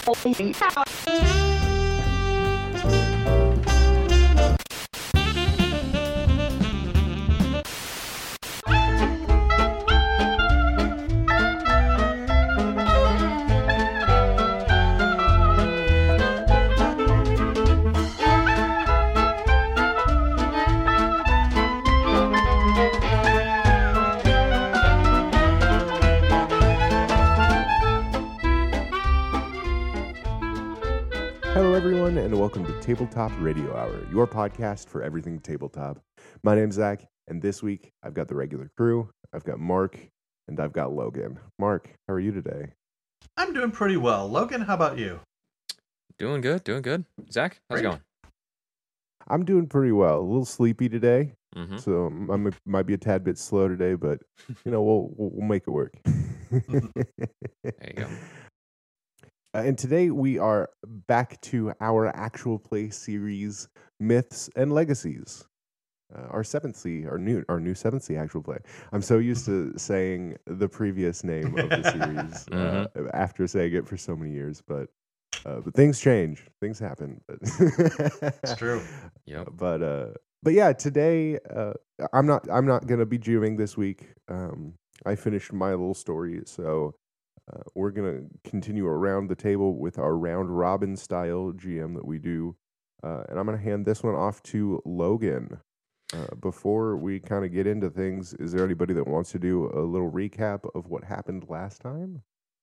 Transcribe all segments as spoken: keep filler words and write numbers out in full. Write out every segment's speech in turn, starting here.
Tabletop Radio Hour, your podcast for everything tabletop. My name's Zach, and this week I've got the regular crew. I've got Mark, and I've got Logan. Mark, how are you today? I'm doing pretty well. Logan, how about you? Doing good, doing good. Zach, how's Great. it going? I'm doing pretty well. A little sleepy today, mm-hmm. so I might be a tad bit slow today, but you know we'll we'll make it work. There you go. Uh, and today we are back to our actual play series, Myths and Legacies. Uh, our seventh C, our new, our new seventh C actual play. I'm so used to saying the previous name of the series mm-hmm. uh, after saying it for so many years, but uh, but things change, things happen. But it's true. Yeah. But uh, but yeah, today uh, I'm not I'm not gonna be GMing this week. Um, I finished my little story, so. Uh, we're going to continue around the table with our round robin style G M that we do. Uh, and I'm going to hand this one off to Logan. Uh, before we kind of get into things, is there anybody that wants to do a little recap of what happened last time?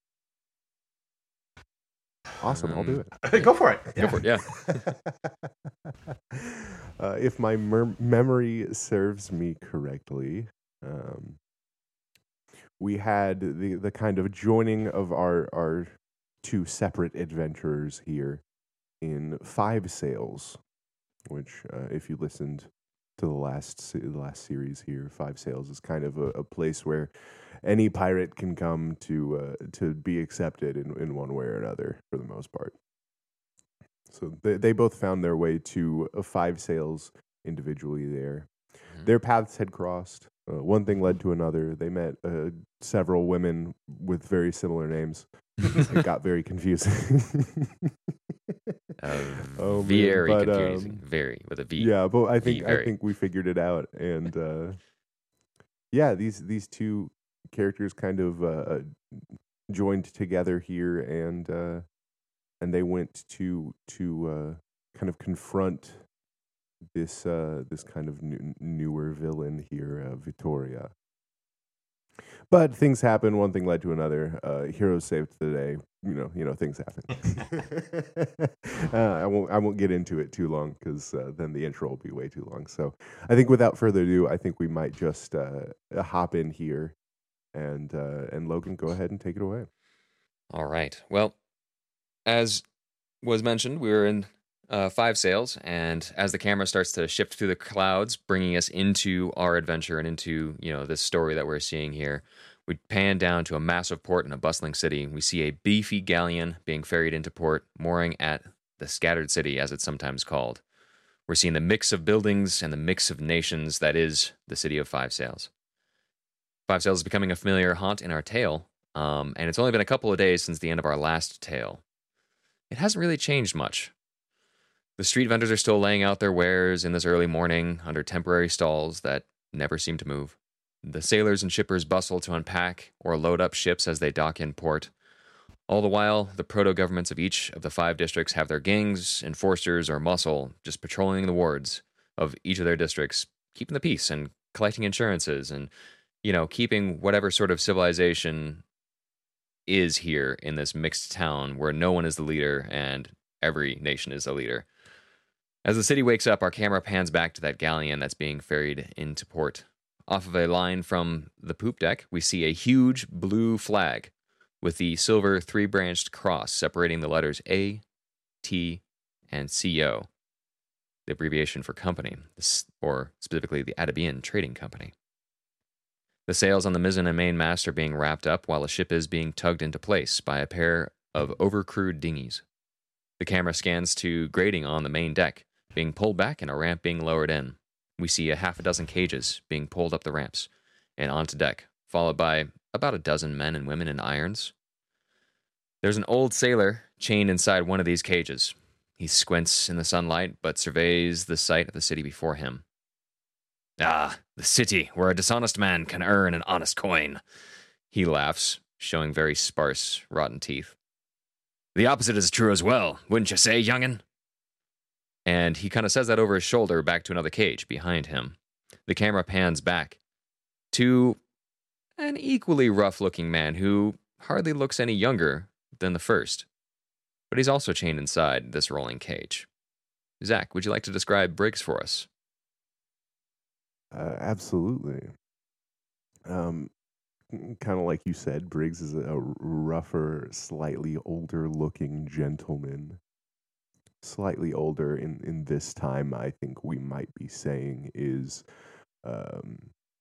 Awesome, um, I'll do it. Go for it. Yeah. Go for it, yeah. uh, if my mer- memory serves me correctly... Um, we had the, the kind of joining of our, our two separate adventurers here in Five Sails, which, uh, if you listened to the last the last series here, Five Sails is kind of a, a place where any pirate can come to uh, to be accepted in, in one way or another, for the most part. So they, they both found their way to uh, Five Sails individually there. Mm-hmm. Their paths had crossed. Uh, one thing led to another. They met uh, several women with very similar names. It got very confusing. uh, oh, very but, confusing. Um, very with a V. Yeah, but I think v, I think we figured it out, and uh, yeah, these these two characters kind of uh, joined together here, and uh, and they went to to uh, kind of confront. This uh, this kind of new, newer villain here, uh, Vittoria. But things happen. One thing led to another. Uh, heroes saved the day. You know, you know, things happen. uh, I won't I won't get into it too long because uh, then the intro will be way too long. So I think without further ado, I think we might just uh, hop in here, and uh, and Logan, go ahead and take it away. All right. Well, as was mentioned, we were in. Uh, Five Sails, and as the camera starts to shift through the clouds, bringing us into our adventure and into, you know, this story that we're seeing here, we pan down to a massive port in a bustling city. We see a beefy galleon being ferried into port, mooring at the Scattered City, as it's sometimes called. We're seeing the mix of buildings and the mix of nations that is the city of Five Sails. Five Sails is becoming a familiar haunt in our tale, um, and it's only been a couple of days since the end of our last tale. It hasn't really changed much. The street vendors are still laying out their wares in this early morning under temporary stalls that never seem to move. The sailors and shippers bustle to unpack or load up ships as they dock in port. All the while, the proto-governments of each of the five districts have their gangs, enforcers, or muscle just patrolling the wards of each of their districts, keeping the peace and collecting insurances and, you know, keeping whatever sort of civilization is here in this mixed town where no one is the leader and every nation is a leader. As the city wakes up, our camera pans back to that galleon that's being ferried into port. Off of a line from the poop deck, we see a huge blue flag with the silver three-branched cross separating the letters A, T, and C O, the abbreviation for company, or specifically the Atabean Trading Company. The sails on the mizzen and mainmast are being wrapped up while the ship is being tugged into place by a pair of overcrewed dinghies. The camera scans to grating on the main deck, being pulled back and a ramp being lowered in. We see a half a dozen cages being pulled up the ramps and onto deck, followed by about a dozen men and women in irons. There's an old sailor chained inside one of these cages. He squints in the sunlight, but surveys the sight of the city before him. Ah, the city where a dishonest man can earn an honest coin. He laughs, showing very sparse, rotten teeth. The opposite is true as well, wouldn't you say, young'un? And he kind of says that over his shoulder back to another cage behind him. The camera pans back to an equally rough-looking man who hardly looks any younger than the first. But he's also chained inside this rolling cage. Zach, would you like to describe Briggs for us? Uh, absolutely. Um, kind of like you said, Briggs is a rougher, slightly older-looking gentleman. Slightly older in, in this time, I think we might be saying is um,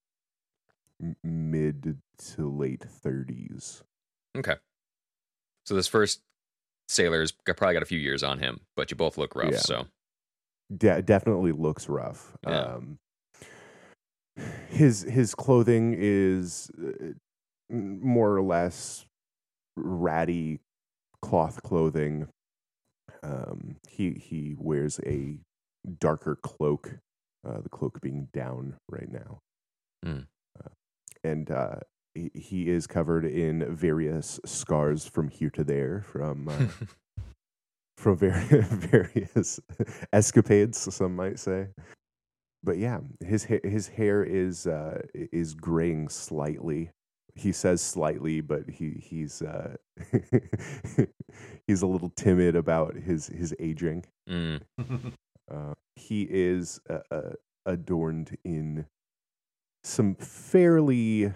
m- mid to late thirties. Okay. So this first sailor's got, probably got a few years on him, but you both look rough, Yeah. so. De- definitely looks rough. Yeah. Um, his his clothing is uh, more or less ratty cloth clothing. Um, he he wears a darker cloak, uh, the cloak being down right now, Mm. uh, and uh, he, he is covered in various scars from here to there, from uh, from very, various escapades, some might say. But yeah, his ha- his hair is uh, is graying slightly. He says slightly, but he he's uh, he's a little timid about his his aging. Mm. Uh, he is uh, uh, adorned in some fairly,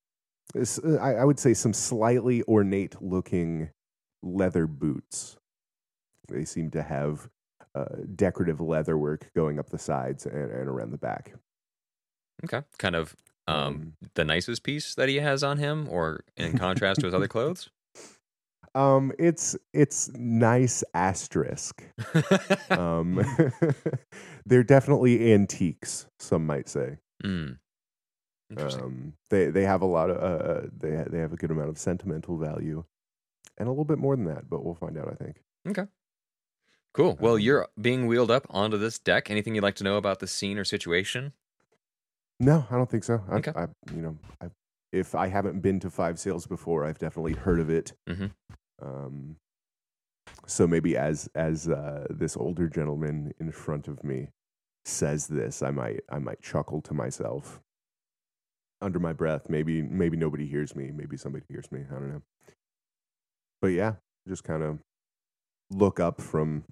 I, I would say, some slightly ornate looking leather boots. They seem to have uh, decorative leatherwork going up the sides and, and around the back. Okay. Kind of um, Um, the nicest piece that he has on him, or in contrast to his other clothes? Um, it's it's nice asterisk. Um, they're definitely antiques, some might say. Mm. Interesting. Um, they they have a lot of uh, they ha- they have a good amount of sentimental value, and a little bit more than that, but we'll find out, I think. Okay. Cool. Well, Um, you're being wheeled up onto this deck. Anything you'd like to know about the scene or situation? No, I don't think so. I, Okay. I you know, I, if I haven't been to Five Sales before, I've definitely heard of it. Mm-hmm. Um, so maybe as as uh, this older gentleman in front of me says this, I might I might chuckle to myself under my breath. Maybe maybe nobody hears me. Maybe somebody hears me. I don't know. But yeah, just kind of look up from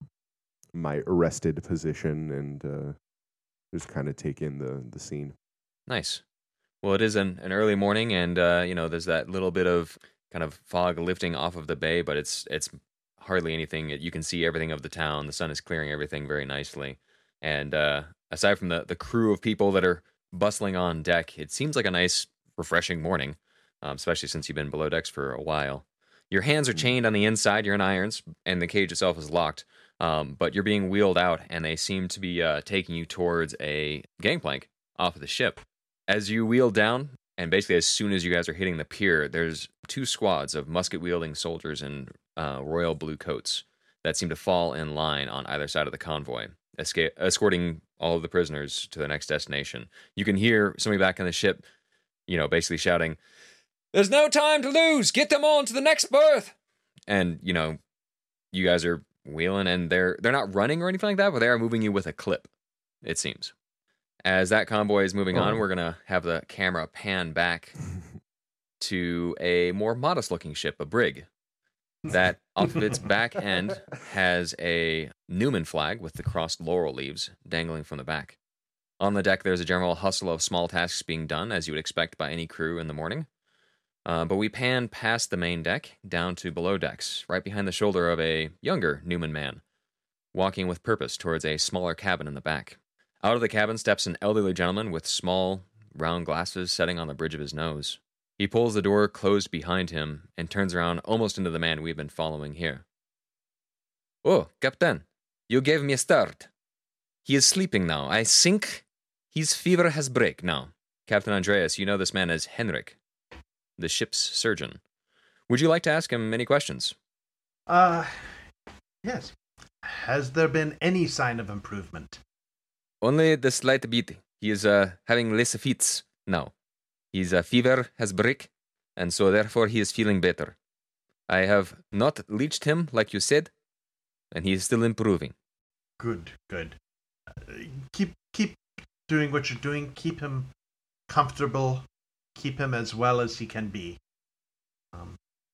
my arrested position and uh, just kind of take in the the scene. Nice. Well, it is an, an early morning, and uh, you know, there's that little bit of kind of fog lifting off of the bay, but it's it's hardly anything. You can see everything of the town. The sun is clearing everything very nicely, and uh, aside from the the crew of people that are bustling on deck, it seems like a nice, refreshing morning, um, especially since you've been below decks for a while. Your hands are chained on the inside. You're in irons, and the cage itself is locked. Um, but you're being wheeled out, and they seem to be uh, taking you towards a gangplank off of the ship. As you wheel down, and basically as soon as you guys are hitting the pier, there's two squads of musket-wielding soldiers in uh, royal blue coats that seem to fall in line on either side of the convoy, esca- escorting all of the prisoners to the next destination. You can hear somebody back on the ship, you know, basically shouting, "There's no time to lose! Get them on to the next berth!" And, you know, you guys are wheeling, and they're they're not running or anything like that, but they are moving you with a clip, it seems. As that convoy is moving Oh. on, we're going to have the camera pan back to a more modest-looking ship, a brig, that off of its back end has a Newman flag with the crossed laurel leaves dangling from the back. On the deck, there's a general hustle of small tasks being done, as you would expect by any crew in the morning. Uh, but we pan past the main deck, down to below decks, right behind the shoulder of a younger Newman man, walking with purpose towards a smaller cabin in the back. Out of the cabin steps an elderly gentleman with small, round glasses setting on the bridge of his nose. He pulls the door closed behind him and turns around almost into the man we've been following here. "Oh, Captain, you gave me a start. He is sleeping now. I think his fever has break now." Captain Andreas, you know this man as Henrik, the ship's surgeon. Would you like to ask him any questions? Uh, yes. Has there been any sign of improvement? Only the slight bit. He is uh, having less fits now. His uh, fever has break, and so therefore he is feeling better. I have not leeched him, like you said, and he is still improving. Good, good. Uh, keep keep doing what you're doing. Keep him comfortable. Keep him as well as he can be. Um,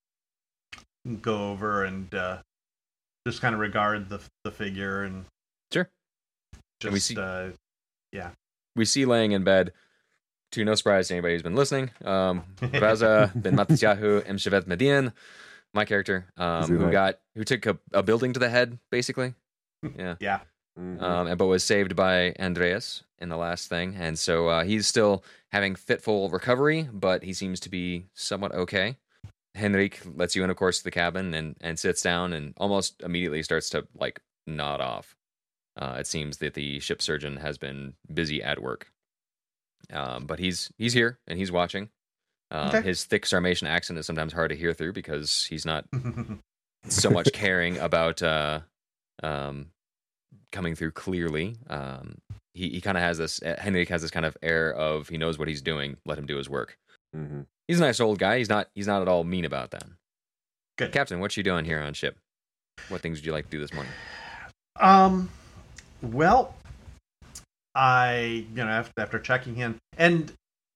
go over and uh, just kind of regard the the figure and sure. Just and we see, uh, yeah. We see laying in bed. To no surprise to anybody who's been listening, um, Raza ben Matisyahu M. Shevet Median, my character, um, who got who took a, a building to the head, basically. Yeah. Yeah. Mm-hmm. Um, and but was saved by Andreas in the last thing, and so uh, he's still having fitful recovery, but he seems to be somewhat okay. Henrik lets you in, of course, to the cabin and and sits down and almost immediately starts to like nod off. Uh, it seems that the ship surgeon has been busy at work. Um, but he's he's here and he's watching. Um, Okay. His thick Sarmatian accent is sometimes hard to hear through because he's not so much caring about uh, um, coming through clearly. Um, he he kind of has this. Uh, Henrik has this kind of air of he knows what he's doing. Let him do his work. Mm-hmm. He's a nice old guy. He's not he's not at all mean about that. Good. Captain, what you doing here on ship? What things would you like to do this morning? Um, well, I, you know, after, after checking in, and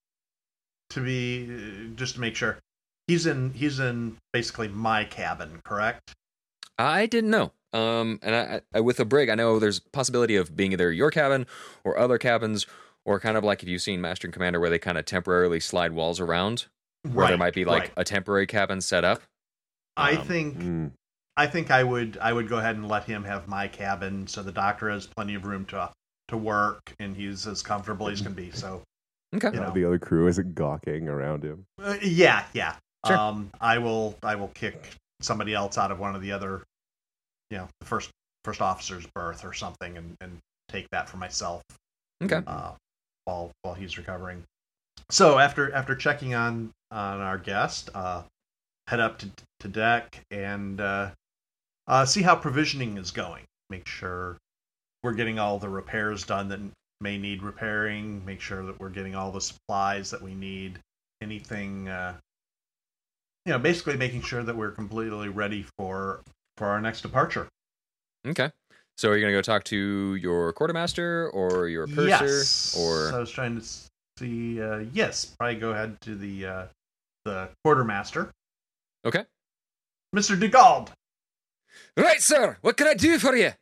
to be, just to make sure, he's in, he's in basically my cabin, correct? I didn't know. Um, and I, I, with a brig, I know there's possibility of being either your cabin or other cabins, or kind of like if you've seen Master and Commander, where they kind of temporarily slide walls around, where Right, there might be like right. a temporary cabin set up. I Um, think, Mm. I think I would, I would go ahead and let him have my cabin, so the doctor has plenty of room to to work, and he's as comfortable as can be. So, Okay. you know. The other crew isn't gawking around him. uh, yeah, yeah. Sure. Um, I will, I will kick somebody else out of one of the other, you know, the first first officer's berth or something, and, and take that for myself. Okay. Uh, while while he's recovering. So after after checking on on our guest, uh, head up to to deck and uh, uh, see how provisioning is going. Make sure we're getting all the repairs done that may need repairing. Make sure that we're getting all the supplies that we need. Anything, uh, you know, basically making sure that we're completely ready for for our next departure. Okay. So are you gonna go talk to your quartermaster or your purser Yes. or? I was trying to see. Uh, yes, probably go ahead to the uh, the quartermaster, Okay. Mister Dugald. Right, sir. What can I do for you?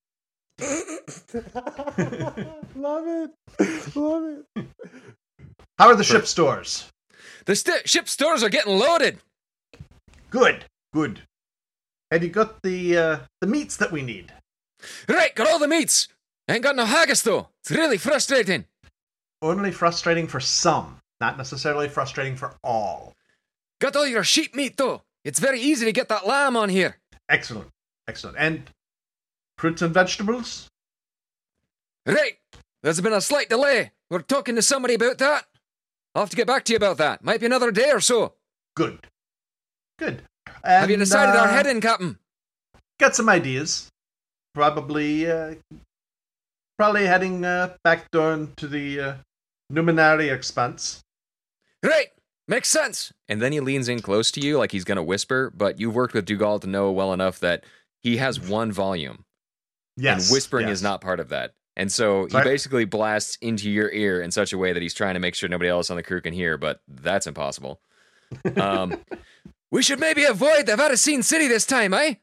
Love it. Love it. How are the ship stores? The st- ship stores are getting loaded. Good, good. Have you got the uh, the meats that we need? Right, got all the meats. Ain't got no haggis though. It's really frustrating. Only frustrating for some, not necessarily frustrating for all. Got all your sheep meat though. It's very easy to get that lamb on here. Excellent, excellent. And fruits and vegetables? Right. There's been a slight delay. We're talking to somebody about that. I'll have to get back to you about that. Might be another day or so. Good, good. Have you And, decided our uh, heading, Captain? Got some ideas. Probably, uh, probably heading uh, back down to the uh, Numenary expense. Right. Makes sense. And then he leans in close to you like he's going to whisper, but you've worked with Dugald to know well enough that he has one volume. Yes, And whispering yes. is not part of that. And so he Sorry? basically blasts into your ear in such a way that he's trying to make sure nobody else on the crew can hear, but that's impossible. Um, we should maybe avoid the Varicine city this time, eh?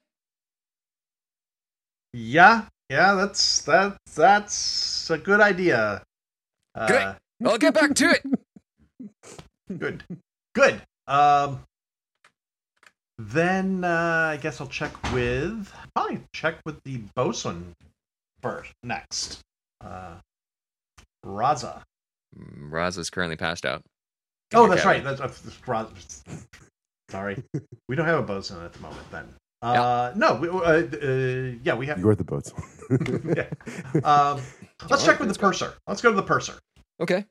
Yeah, yeah, that's that that's a good idea. Uh, Great. I'll get back to it. Good, good. Um, then uh, I guess I'll check with probably check with the bosun first next. Uh, Raza. Mm, Raz is currently passed out. Oh, Your that's cabin. right. That's, that's Raza. Sorry, we don't have a bosun at the moment. Then. Uh, no, we, uh, uh, yeah, we have. You're the boatswain. yeah. Um, let's check with the purser. Let's go to the purser. Okay.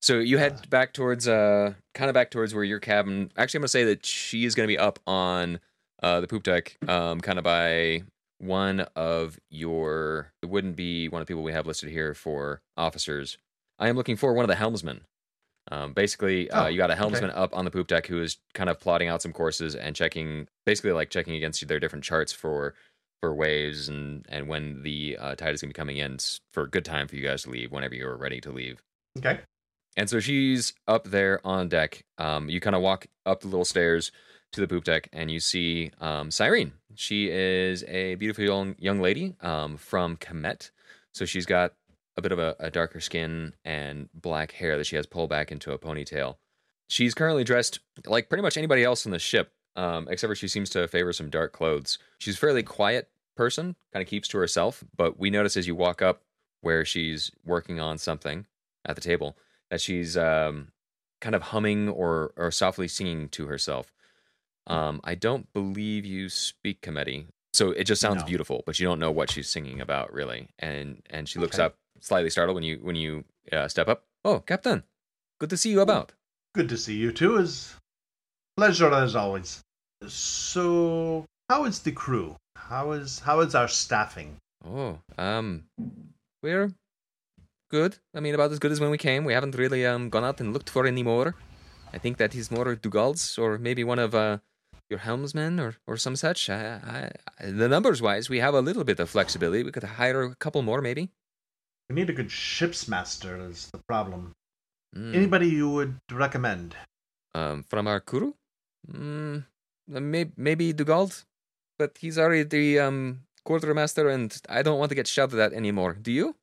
So you Uh, head back towards, uh, kind of back towards where your cabin. Actually, I'm gonna say that she is gonna be up on uh, the poop deck, um, kind of by one of your. It wouldn't be one of the people we have listed here for officers. I am looking for one of the helmsmen. Um, basically, uh, Oh, you got a okay. helmsman up on the poop deck who is kind of plotting out some courses and checking, basically like checking against their different charts for for waves and and when the uh, tide is gonna be coming in s- for a good time for you guys to leave whenever you're ready to leave. Okay. And so she's up there on deck. Um, you kind of walk up the little stairs to the poop deck, and you see um, Cyrene. She is a beautiful young, young lady um, from Kemet. So she's got a bit of a, a darker skin and black hair that she has pulled back into a ponytail. She's currently dressed like pretty much anybody else on the ship, um, except for she seems to favor some dark clothes. She's a fairly quiet person, kind of keeps to herself, but we notice as you walk up where she's working on something at the table that she's um, kind of humming or, or softly singing to herself. Um, I don't believe you speak Comedi, so it just sounds No. beautiful, but you don't know what she's singing about really. And and she looks Okay. up slightly startled when you when you uh, step up. Oh, Captain, good to see you about. Good to see you too. Is pleasure as always. So, how is the crew? How is how is our staffing? Oh, um, we're good. I mean, about as good as when we came. We haven't really um gone out and looked for any more. I think that he's more Dugal's or maybe one of uh your helmsmen or or some such. I, I, the numbers wise, we have a little bit of flexibility. We could hire a couple more, maybe. We need a good ship's master. Is the problem? Mm. Anybody you would recommend? Um, from our crew, mm, maybe maybe Dugald, but he's already the um quartermaster, and I don't want to get shouted at anymore. Do you?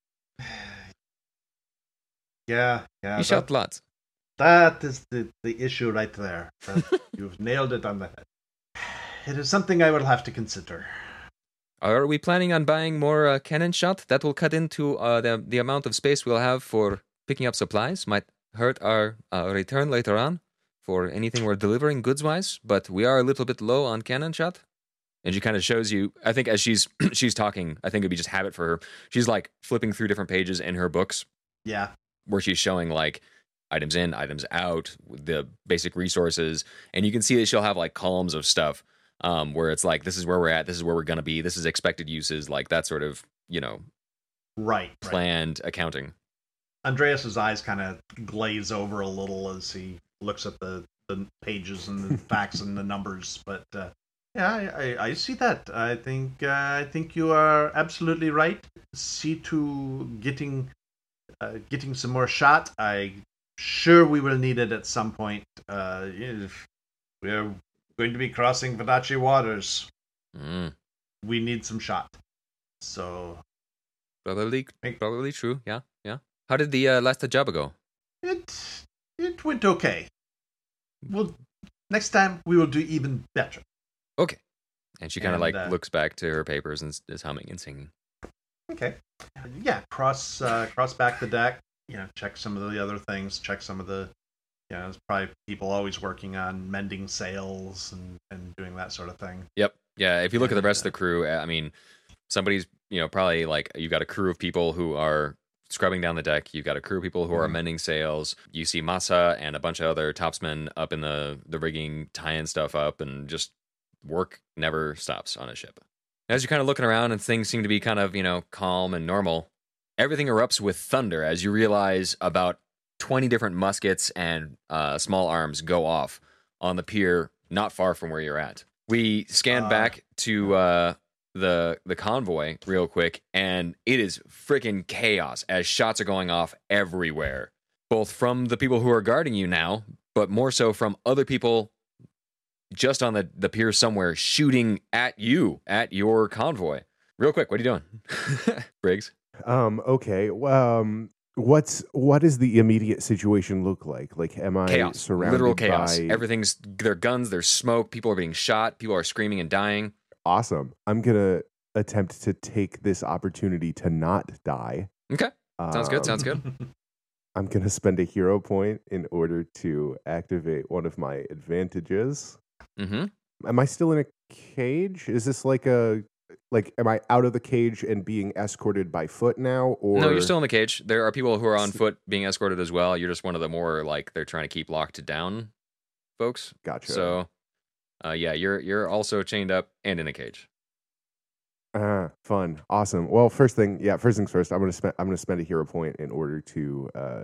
Yeah, yeah. You That, shout lots. that is the, the issue right there. That- you've nailed it on the head. It is something I will have to consider. Are we planning on buying more uh, cannon shot? That will cut into uh, the the amount of space we'll have for picking up supplies. Might hurt our uh, return later on for anything we're delivering goods wise. But we are a little bit low on cannon shot. And she kind of shows you. I think as she's she's talking, I think it'd be just habit for her. She's like flipping through different pages in her books Yeah. where she's showing like items in, items out, the basic resources, and you can see that she'll have like columns of stuff. Um, where it's like, this is where we're at, this is where we're gonna be, this is expected uses, like that sort of, you know, Right. right. planned accounting. Andreas's eyes kind of glaze over a little as he looks at the, the pages and the facts and the numbers. But uh, yeah, I, I, I see that. I think uh, I think you are absolutely right. See to getting uh, getting some more shot. I sure we will need it at some point. Uh, if we're going to be crossing Vadachi waters. Mm, We need some shot. So probably, Hey. probably true. Yeah, yeah. How did the uh, last job go? it it went okay. Well, next time we will do even better. Okay. And she kind of And, like uh, looks back to her papers and s- is humming and singing. Okay. Yeah, cross uh, cross back the deck. You know, check some of the other things. Check some of the. You know, there's probably people always working on mending sails and, and doing that sort of thing. Yep. Yeah. If you look at the And, rest of uh, the crew, I mean, somebody's, you know, probably like you've got a crew of people who are scrubbing down the deck. You've got a crew of people who are Mhm. mending sails. You see Masa and a bunch of other topsmen up in the, the rigging, tying stuff up, and just work never stops on a ship. As you're kind of looking around and things seem to be kind of, you know, calm and normal, everything erupts with thunder as you realize about twenty different muskets and uh, small arms go off on the pier not far from where you're at. We scan Uh, back to uh, the the convoy real quick, and it is freaking chaos as shots are going off everywhere, both from the people who are guarding you now, but more so from other people just on the, the pier somewhere shooting at you, at your convoy. Real quick, what are you doing? Briggs? Um. Okay. Um. What's what does the immediate situation look like? Like, am I Chaos. surrounded Literal chaos. by Everything's, there are guns, there's smoke, people are being shot, people are screaming and dying. Awesome. I'm gonna attempt to take this opportunity to not die. Okay. Sounds good, sounds good. I'm gonna spend a hero point in order to activate one of my advantages. Mm-hmm. Am I still in a cage? Is this like a like, am I out of the cage and being escorted by foot now, or No, you're still in the cage. There are people who are on S- foot being escorted as well. You're just one of the more like they're trying to keep locked down folks. Gotcha. So, uh, yeah, you're you're also chained up and in a cage. Uh, fun, awesome. Well, first thing, yeah, first things first. I'm gonna spend. I'm gonna spend a hero point in order to uh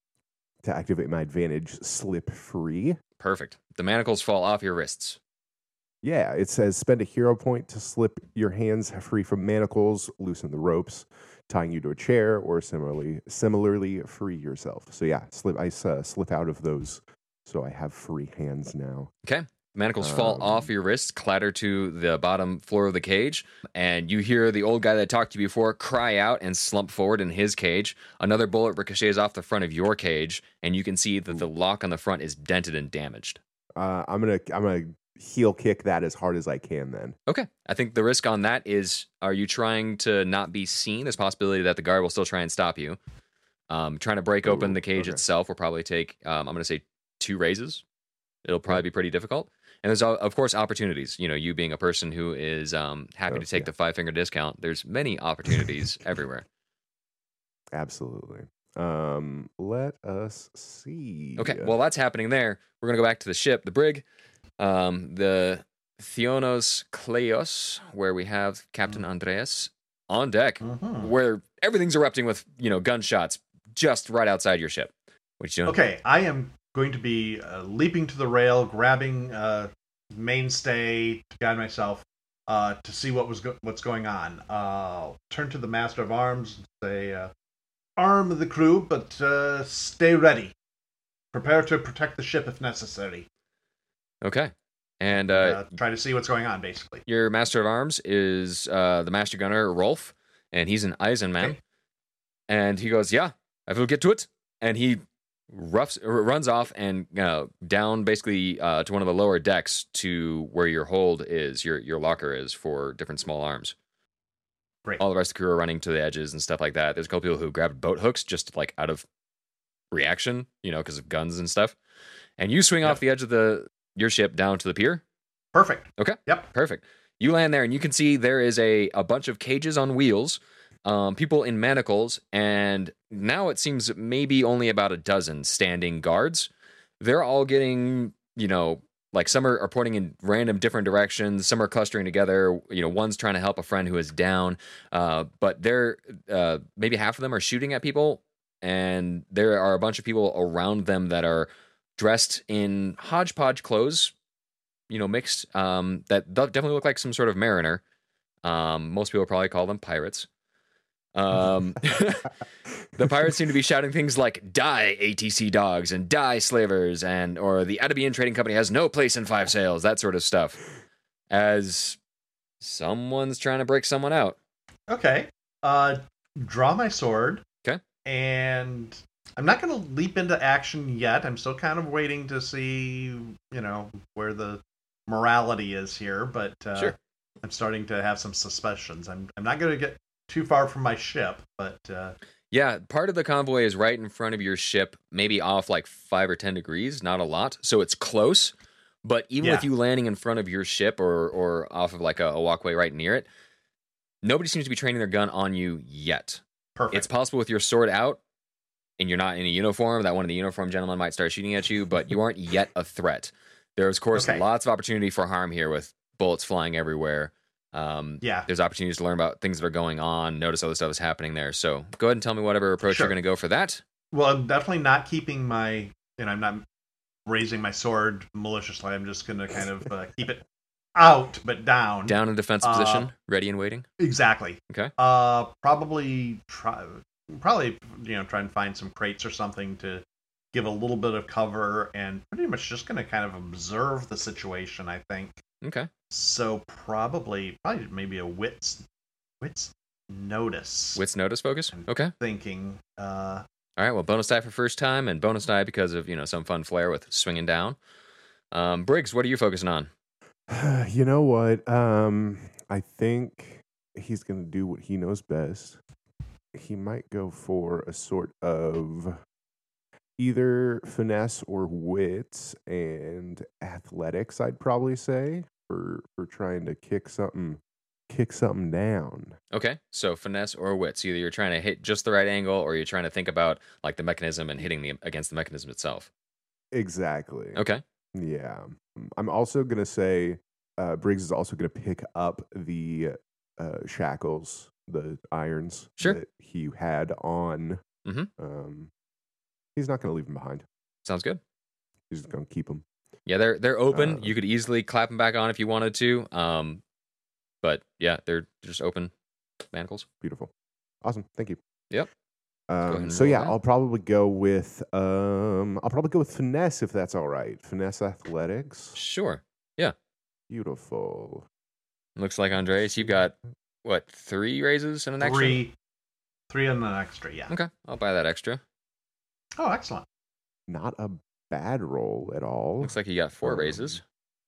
to activate my advantage. Slip free. Perfect. The manacles fall off your wrists. Yeah, it says spend a hero point to slip your hands free from manacles, loosen the ropes, tying you to a chair, or similarly similarly free yourself. So yeah, slip. I uh, slip out of those, so I have free hands now. Okay. Manacles fall Um, off your wrists, clatter to the bottom floor of the cage, and you hear the old guy that talked to you before cry out and slump forward in his cage. Another bullet ricochets off the front of your cage, and you can see that the lock on the front is dented and damaged. Uh, I'm gonna I'm gonna heel kick that as hard as I can. Then Okay. I think the risk on that is, are you trying to not be seen? There's a possibility that the guard will still try and stop you. Um, trying to break open Ooh, the cage okay. itself will probably take, um, I'm going to say, two raises. It'll probably be pretty difficult. And there's, of course, opportunities. You know, you being a person who is um, happy Oh, to take yeah. the five-finger discount, there's many opportunities everywhere. Absolutely. Um, let us see. Okay, well, that's happening there. We're going to go back to the ship, the brig, um, the Theonos Kleos, where we have Captain Andreas on deck, Mhm. where everything's erupting with, you know, gunshots just right outside your ship. What you doing? Okay, I am going to be uh, leaping to the rail, grabbing uh, mainstay to guide myself uh, to see what was go- what's going on. Uh, I'll turn to the master of arms and say, uh, "Arm the crew, but uh, stay ready. Prepare to protect the ship if necessary." Okay. And uh, Uh, try to see what's going on, basically. your master of arms is uh, the master gunner, Rolf, and he's an Eisenman. Okay. And he goes, yeah, I will get to it. And he roughs, r- runs off and uh, down basically uh, to one of the lower decks to where your hold is, your, your locker is for different small arms. Great. All the rest of the crew are running to the edges and stuff like that. There's a couple people who grabbed boat hooks just like out of reaction, you know, because of guns and stuff. And you swing Yep. off the edge of the your ship down to the pier. Perfect. Okay. Yep. Perfect. You land there and you can see there is a, a bunch of cages on wheels, um, people in manacles, and now it seems maybe only about a dozen standing guards. They're all getting, you know, like some are, are pointing in random different directions, some are clustering together. You know, one's trying to help a friend who is down, uh, but they're uh, maybe half of them are shooting at people, and there are a bunch of people around them that are dressed in hodgepodge clothes, you know, mixed, um, that definitely look like some sort of mariner. Um, most people probably call them pirates. Um, the pirates seem to be shouting things like "Die A T C dogs" and "Die slavers," and or the Atabian Trading Company has no place in Five Sails, that sort of stuff. As someone's trying to break someone out. Okay. Uh, draw my sword. Okay. And I'm not going to leap into action yet. I'm still kind of waiting to see, you know, where the morality is here. But uh, Sure. I'm starting to have some suspicions. I'm I'm not going to get too far from my ship, but uh, Yeah, part of the convoy is right in front of your ship, maybe off like five or ten degrees, not a lot. So it's close. But even with Yeah. you landing in front of your ship or or off of like a, a walkway right near it, nobody seems to be training their gun on you yet. perfect. It's possible with your sword out and you're not in a uniform that one of the uniform gentlemen might start shooting at you, but you aren't yet a threat. There's, of course, Okay. lots of opportunity for harm here with bullets flying everywhere. Um, Yeah. There's opportunities to learn about things that are going on, notice other stuff is happening there. So go ahead and tell me whatever approach Sure. you're going to go for that. Well, I'm definitely not keeping my, you know, I'm not raising my sword maliciously. I'm just going to kind of uh, keep it out, but down. Down in defensive Uh, position, ready and waiting. Exactly. Okay. Uh, probably try, probably you know, try and find some crates or something to give a little bit of cover, and pretty much just going to kind of observe the situation. I think Okay. so. Probably, probably maybe a wits, wits notice. Wits notice focus. Okay. Thinking. Uh, All right. Well, bonus die for first time and bonus die because of, you know, some fun flair with swinging down. Um, Briggs, what are you focusing on? You know what? Um, I think he's going to do what he knows best. He might go for a sort of either finesse or wits and athletics, I'd probably say, for for trying to kick something kick something down. Okay, so finesse or wits. Either you're trying to hit just the right angle, or you're trying to think about like the mechanism and hitting the against the mechanism itself. Exactly. Okay. Yeah. I'm also gonna say uh, Briggs is also gonna pick up the uh, shackles, the irons Sure. that he had on. Mhm. Um, he's not gonna leave them behind. Sounds good. He's just gonna keep them. Yeah, they're they're open. Uh, you could easily clap them back on if you wanted to. Um, but yeah, they're just open manacles. Beautiful. Awesome. Thank you. Yep. ahead Um, and so roll yeah, that. I'll probably go with um, I'll probably go with finesse if that's all right. Finesse athletics. Sure. Beautiful. Looks like Andreas, you've got what three raises and an extra. Three, three and an extra. Yeah. Okay, I'll buy that extra. Oh, excellent. Not a bad roll at all. Looks like you got four Um, raises.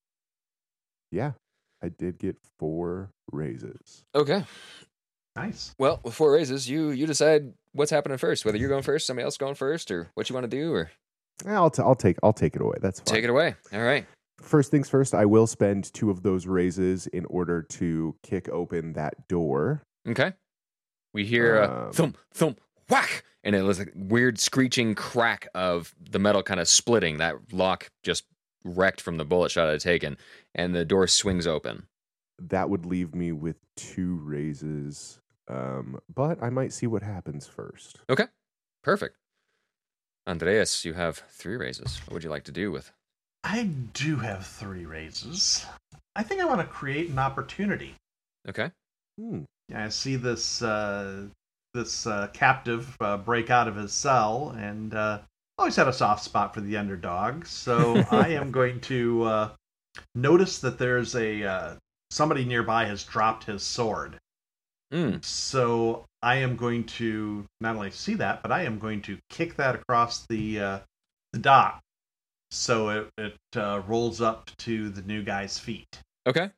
Yeah, I did get four raises. Okay. Nice. Well, with four raises, you you decide what's happening first. Whether you're going first, somebody else going first, or what you want to do, or Yeah, I'll t- I'll take I'll take it away. That's fine. take it away. All right. First things first, I will spend two of those raises in order to kick open that door. Okay. We hear a Um, thump, thump, whack, and it was a weird screeching crack of the metal kind of splitting. That lock just wrecked from the bullet shot I had taken, and the door swings open. That would leave me with two raises, um, but I might see what happens first. Okay. Perfect. Andreas, you have three raises. What would you like to do with? I do have three raises. I think I want to create an opportunity. Okay. Hmm. I see this uh, this uh, captive uh, break out of his cell, and uh, always had a soft spot for the underdog. So I am going to uh, notice that there's a uh, somebody nearby has dropped his sword. Mm. So I am going to not only see that, but I am going to kick that across the uh, the dock, so it it uh, rolls up to the new guy's feet. Okay.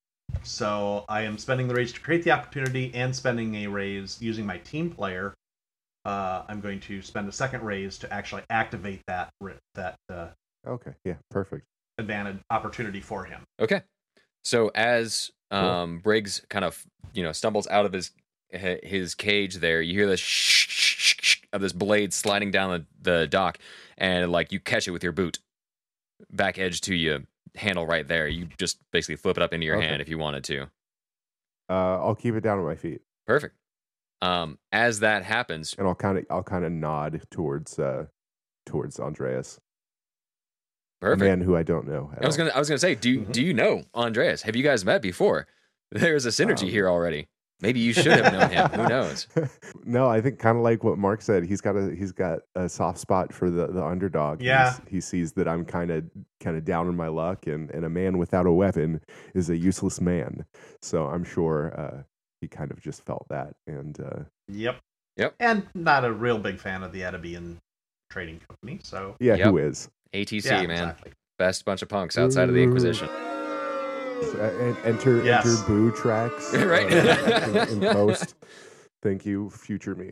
So I am spending the raise to create the opportunity and spending a raise using my team player. Uh, I'm going to spend a second raise to actually activate that ri- that uh, Okay. Yeah. Perfect. advantage opportunity for him. Okay. So as um, Briggs kind of you know stumbles out of his his cage, there you hear the shh, shh, shh, shh of this blade sliding down the, the dock, and like you catch it with your boot, back edge to you, handle right there. You just basically flip it up into your Okay. hand if you wanted to. Uh, I'll keep it down at my feet, Perfect. Um, as that happens, and I'll kind of I'll kind of nod towards uh, towards Andreas, perfect. a man who I don't know. At I was all. gonna I was gonna say, do Mhm. do you know Andreas? Have you guys met before? There's a synergy Um, here already. Maybe you should have known him. Who knows? No, I think kind of like what Mark said. He's got a he's got a soft spot for the, the underdog. Yeah. He's, he sees that I'm kind of kind of down in my luck, and, and a man without a weapon is a useless man. So I'm sure uh, he kind of just felt that, and uh, Yep. Yep. And not a real big fan of the Edibian Trading Company. So yeah, Yep. who is? A T C, yeah, man. exactly. Best bunch of punks outside of the Ooh. Inquisition. Uh, and enter Yes. enter boo tracks Right. uh, in, in post. Thank you, future me.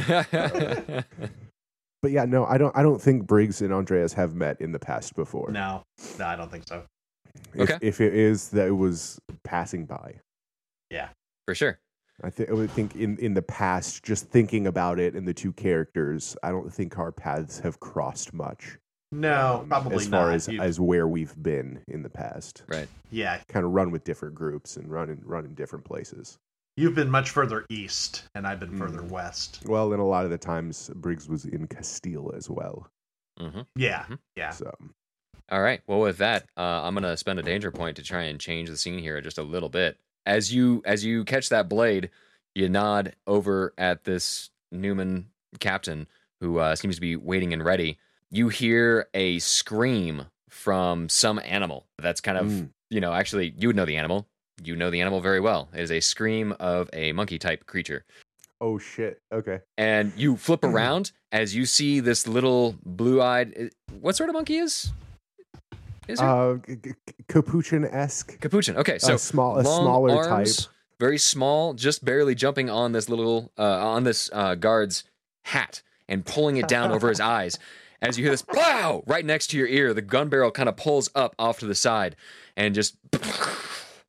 But yeah, no, I don't. I don't think Briggs and Andreas have met in the past before. No, no, I don't think so. If, Okay. if it is, that it was passing by. For sure. I think I would think in, in the past, just thinking about it and the two characters, I don't think our paths have crossed much. No, um, probably as far not. as You- as where we've been in the past. Right. yeah, Kind of run with different groups and run in run in different places. you've been much further east, and I've been Mm. further west. Well, and a lot of the times Briggs was in Castile as well. hmm Yeah, Mhm. yeah. So All right. Well, with that, uh, I'm gonna spend a danger point to try and change the scene here just a little bit. As you as you catch that blade, you nod over at this Newman captain who uh, seems to be waiting and ready. You hear a scream from some animal that's kind of Mm. you know actually you would know the animal. You know the animal very well. It is a scream of a monkey type creature. oh shit. Okay. And you flip around as you see this little blue-eyed. What sort of monkey is? Is it Uh, c- c- capuchin esque. capuchin? Okay, so a small, a long smaller arms, type. very small, just barely jumping on this little uh, on this uh, guard's hat and pulling it down over his eyes. As you hear this, pow, right next to your ear, the gun barrel kind of pulls up off to the side and just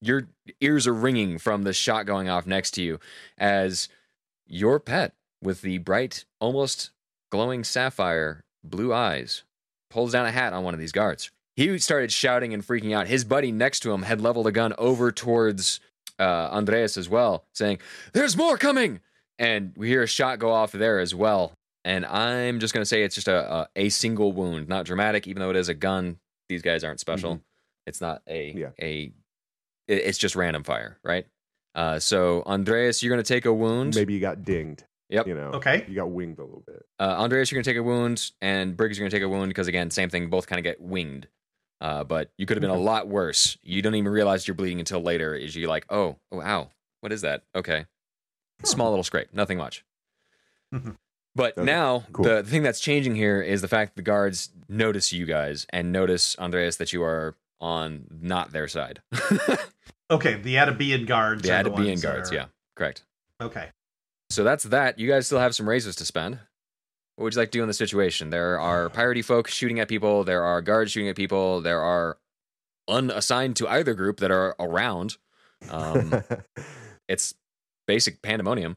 your ears are ringing from the shot going off next to you as your pet with the bright, almost glowing sapphire blue eyes pulls down a hat on one of these guards. He started shouting and freaking out. His buddy next to him had leveled a gun over towards uh, Andreas as well, saying, "There's more coming!" And we hear a shot go off there as well. And I'm just going to say it's just a, a a single wound, not dramatic, even though it is a gun. These guys aren't special. Mm-hmm. It's not a yeah. a. It's just random fire, right? Uh, so Andreas, you're going to take a wound. Maybe you got dinged. Yep. You know. Okay. You got winged a little bit. Uh, Andreas, you're going to take a wound, and Briggs, you're going to take a wound because again, same thing. Both kind of get winged. Uh, but you could have been a lot worse. You don't even realize you're bleeding until later. Is you like, oh, oh, ow, what is that? Okay, small little scrape, nothing much. But okay. now cool. the thing that's changing here is the fact that the guards notice you guys and notice, Andreas, that you are on not their side. Okay, the Atabean guards. The Atabean guards, are... yeah, correct. Okay. So that's that. You guys still have some raises to spend. What would you like to do in the situation? There are piratey folk shooting at people. There are guards shooting at people. There are unassigned to either group that are around. Um, it's basic pandemonium.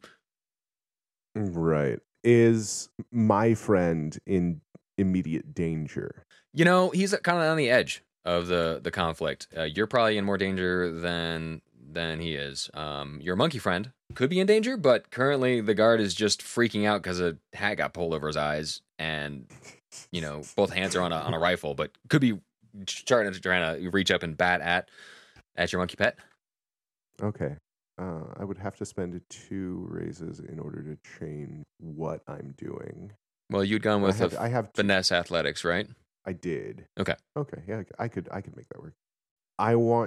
Right. Is my friend in immediate danger? You know, he's kind of on the edge of the, the conflict. Uh, you're probably in more danger than than he is. Um, your monkey friend could be in danger, but currently the guard is just freaking out because a hat got pulled over his eyes, and you know both hands are on a on a rifle, but could be trying to trying to reach up and bat at at your monkey pet. Okay, uh, I would have to spend two raises in order to change what I'm doing. Well, you'd gone with I have, I have finesse two. Athletics, right? I did. Okay. Okay. Yeah, I could. I could make that work. I want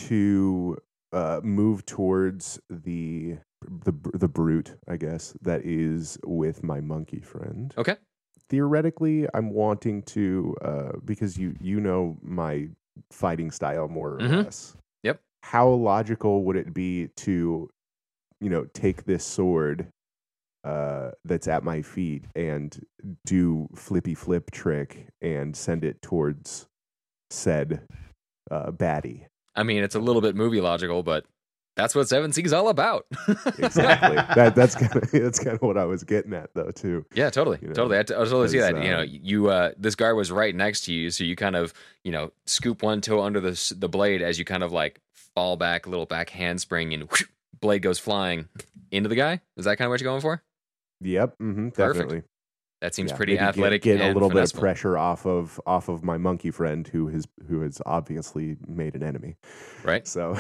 to uh, move towards the the the brute, I guess, that is with my monkey friend. Okay. Theoretically, I'm wanting to uh, because you you know my fighting style more or mm-hmm. less. Yep. How logical would it be to, you know, take this sword uh, that's at my feet and do flippy flip trick and send it towards said uh, baddie? I mean, it's a little bit movie logical, but that's what Seven Seas all about. Exactly. That that's kind of that's kind of what I was getting at, though, too. Yeah, totally, you know, totally. I, t- I totally see that. uh, you know, you uh, this guard was right next to you, so you kind of you know scoop one toe under the the blade as you kind of like fall back, a little back handspring, and whoosh, blade goes flying into the guy. Is that kind of what you're going for? Yep. Mm-hmm, Perfect. Definitely. That seems yeah, pretty athletic. Get, get and a little finesseful. bit of pressure off of off of my monkey friend who has who has obviously made an enemy. Right. So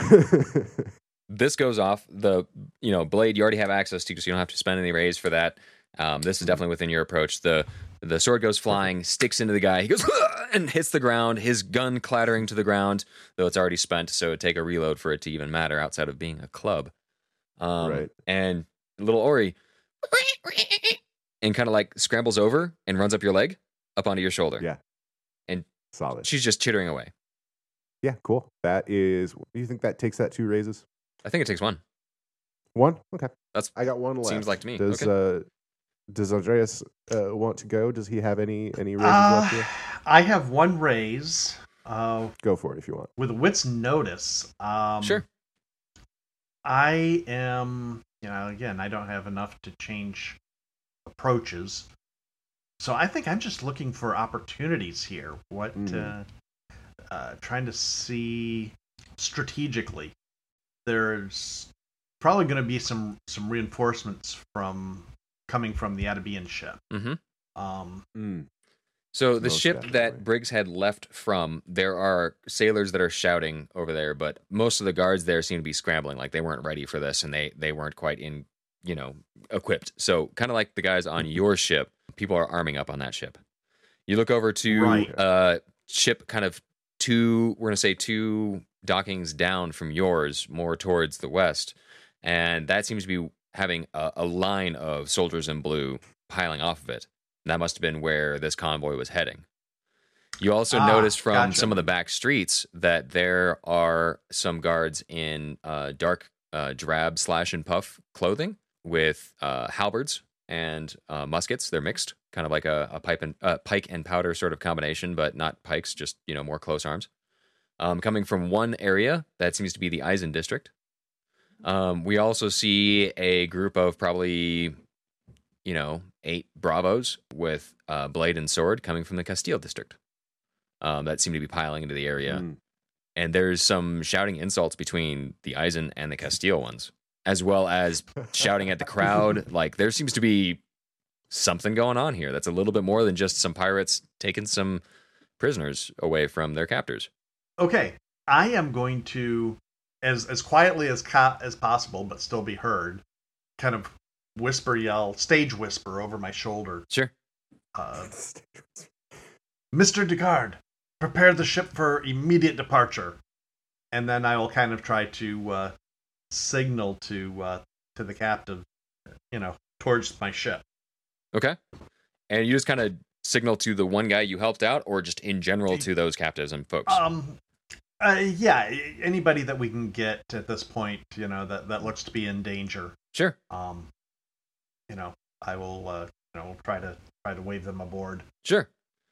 this goes off the you know blade you already have access to, so you don't have to spend any raise for that. Um, this is definitely within your approach. The the sword goes flying, sticks into the guy. He goes and hits the ground. His gun clattering to the ground, though it's already spent. So it'd take a reload for it to even matter outside of being a club. Um, right. And little Ori. And kind of like scrambles over and runs up your leg, up onto your shoulder. Yeah. And solid. She's just chittering away. Yeah, cool. That is, do you think that takes that two raises? I think it takes one. One? Okay. That's I got one left. Seems like to me. Does okay. uh, does Andreas uh, want to go? Does he have any any raises uh, left here? I have one raise. Uh, go for it if you want. With Wit's Notice. Um, sure. I am, you know, again, I don't have enough to change approaches, so I think I'm just looking for opportunities here. What mm. uh, uh, trying to see strategically. There's probably going to be some some reinforcements from coming from the Atabean ship. Mm-hmm. Um, mm. So the Most ship definitely. that Briggs had left from, there are sailors that are shouting over there, but most of the guards there seem to be scrambling, like they weren't ready for this and they they weren't quite in. you know, equipped. So kind of like the guys on your ship, people are arming up on that ship. You look over to right. uh ship kind of two, we're going to say two dockings down from yours, more towards the west. And that seems to be having a, a line of soldiers in blue piling off of it. And that must have been where this convoy was heading. You also ah, notice from gotcha. some of the back streets that there are some guards in uh, dark uh, drab slash and puff clothing with uh, halberds and uh, muskets. They're mixed, kind of like a, a pipe and uh, pike and powder sort of combination, but not pikes, just you know more close arms. um, coming from one area that seems to be the Eisen district. Um, we also see a group of probably, you know, eight bravos with uh, blade and sword coming from the Castile district um, that seem to be piling into the area. Mm. And there's some shouting insults between the Eisen and the Castile ones, as well as shouting at the crowd. Like, there seems to be something going on here that's a little bit more than just some pirates taking some prisoners away from their captors. Okay, I am going to, as as quietly as co- as possible, but still be heard, kind of whisper, yell, stage whisper over my shoulder. Sure. Uh, Mister Dugard, prepare the ship for immediate departure. And then I will kind of try to uh, signal to uh, to the captain, you know, towards my ship. Okay. And you just kind of signal to the one guy you helped out, or just in general to those captives and folks? Um, uh, yeah, anybody that we can get at this point, you know, that, that looks to be in danger. Sure. Um, you know, I will, uh, you know, try to try to wave them aboard. Sure.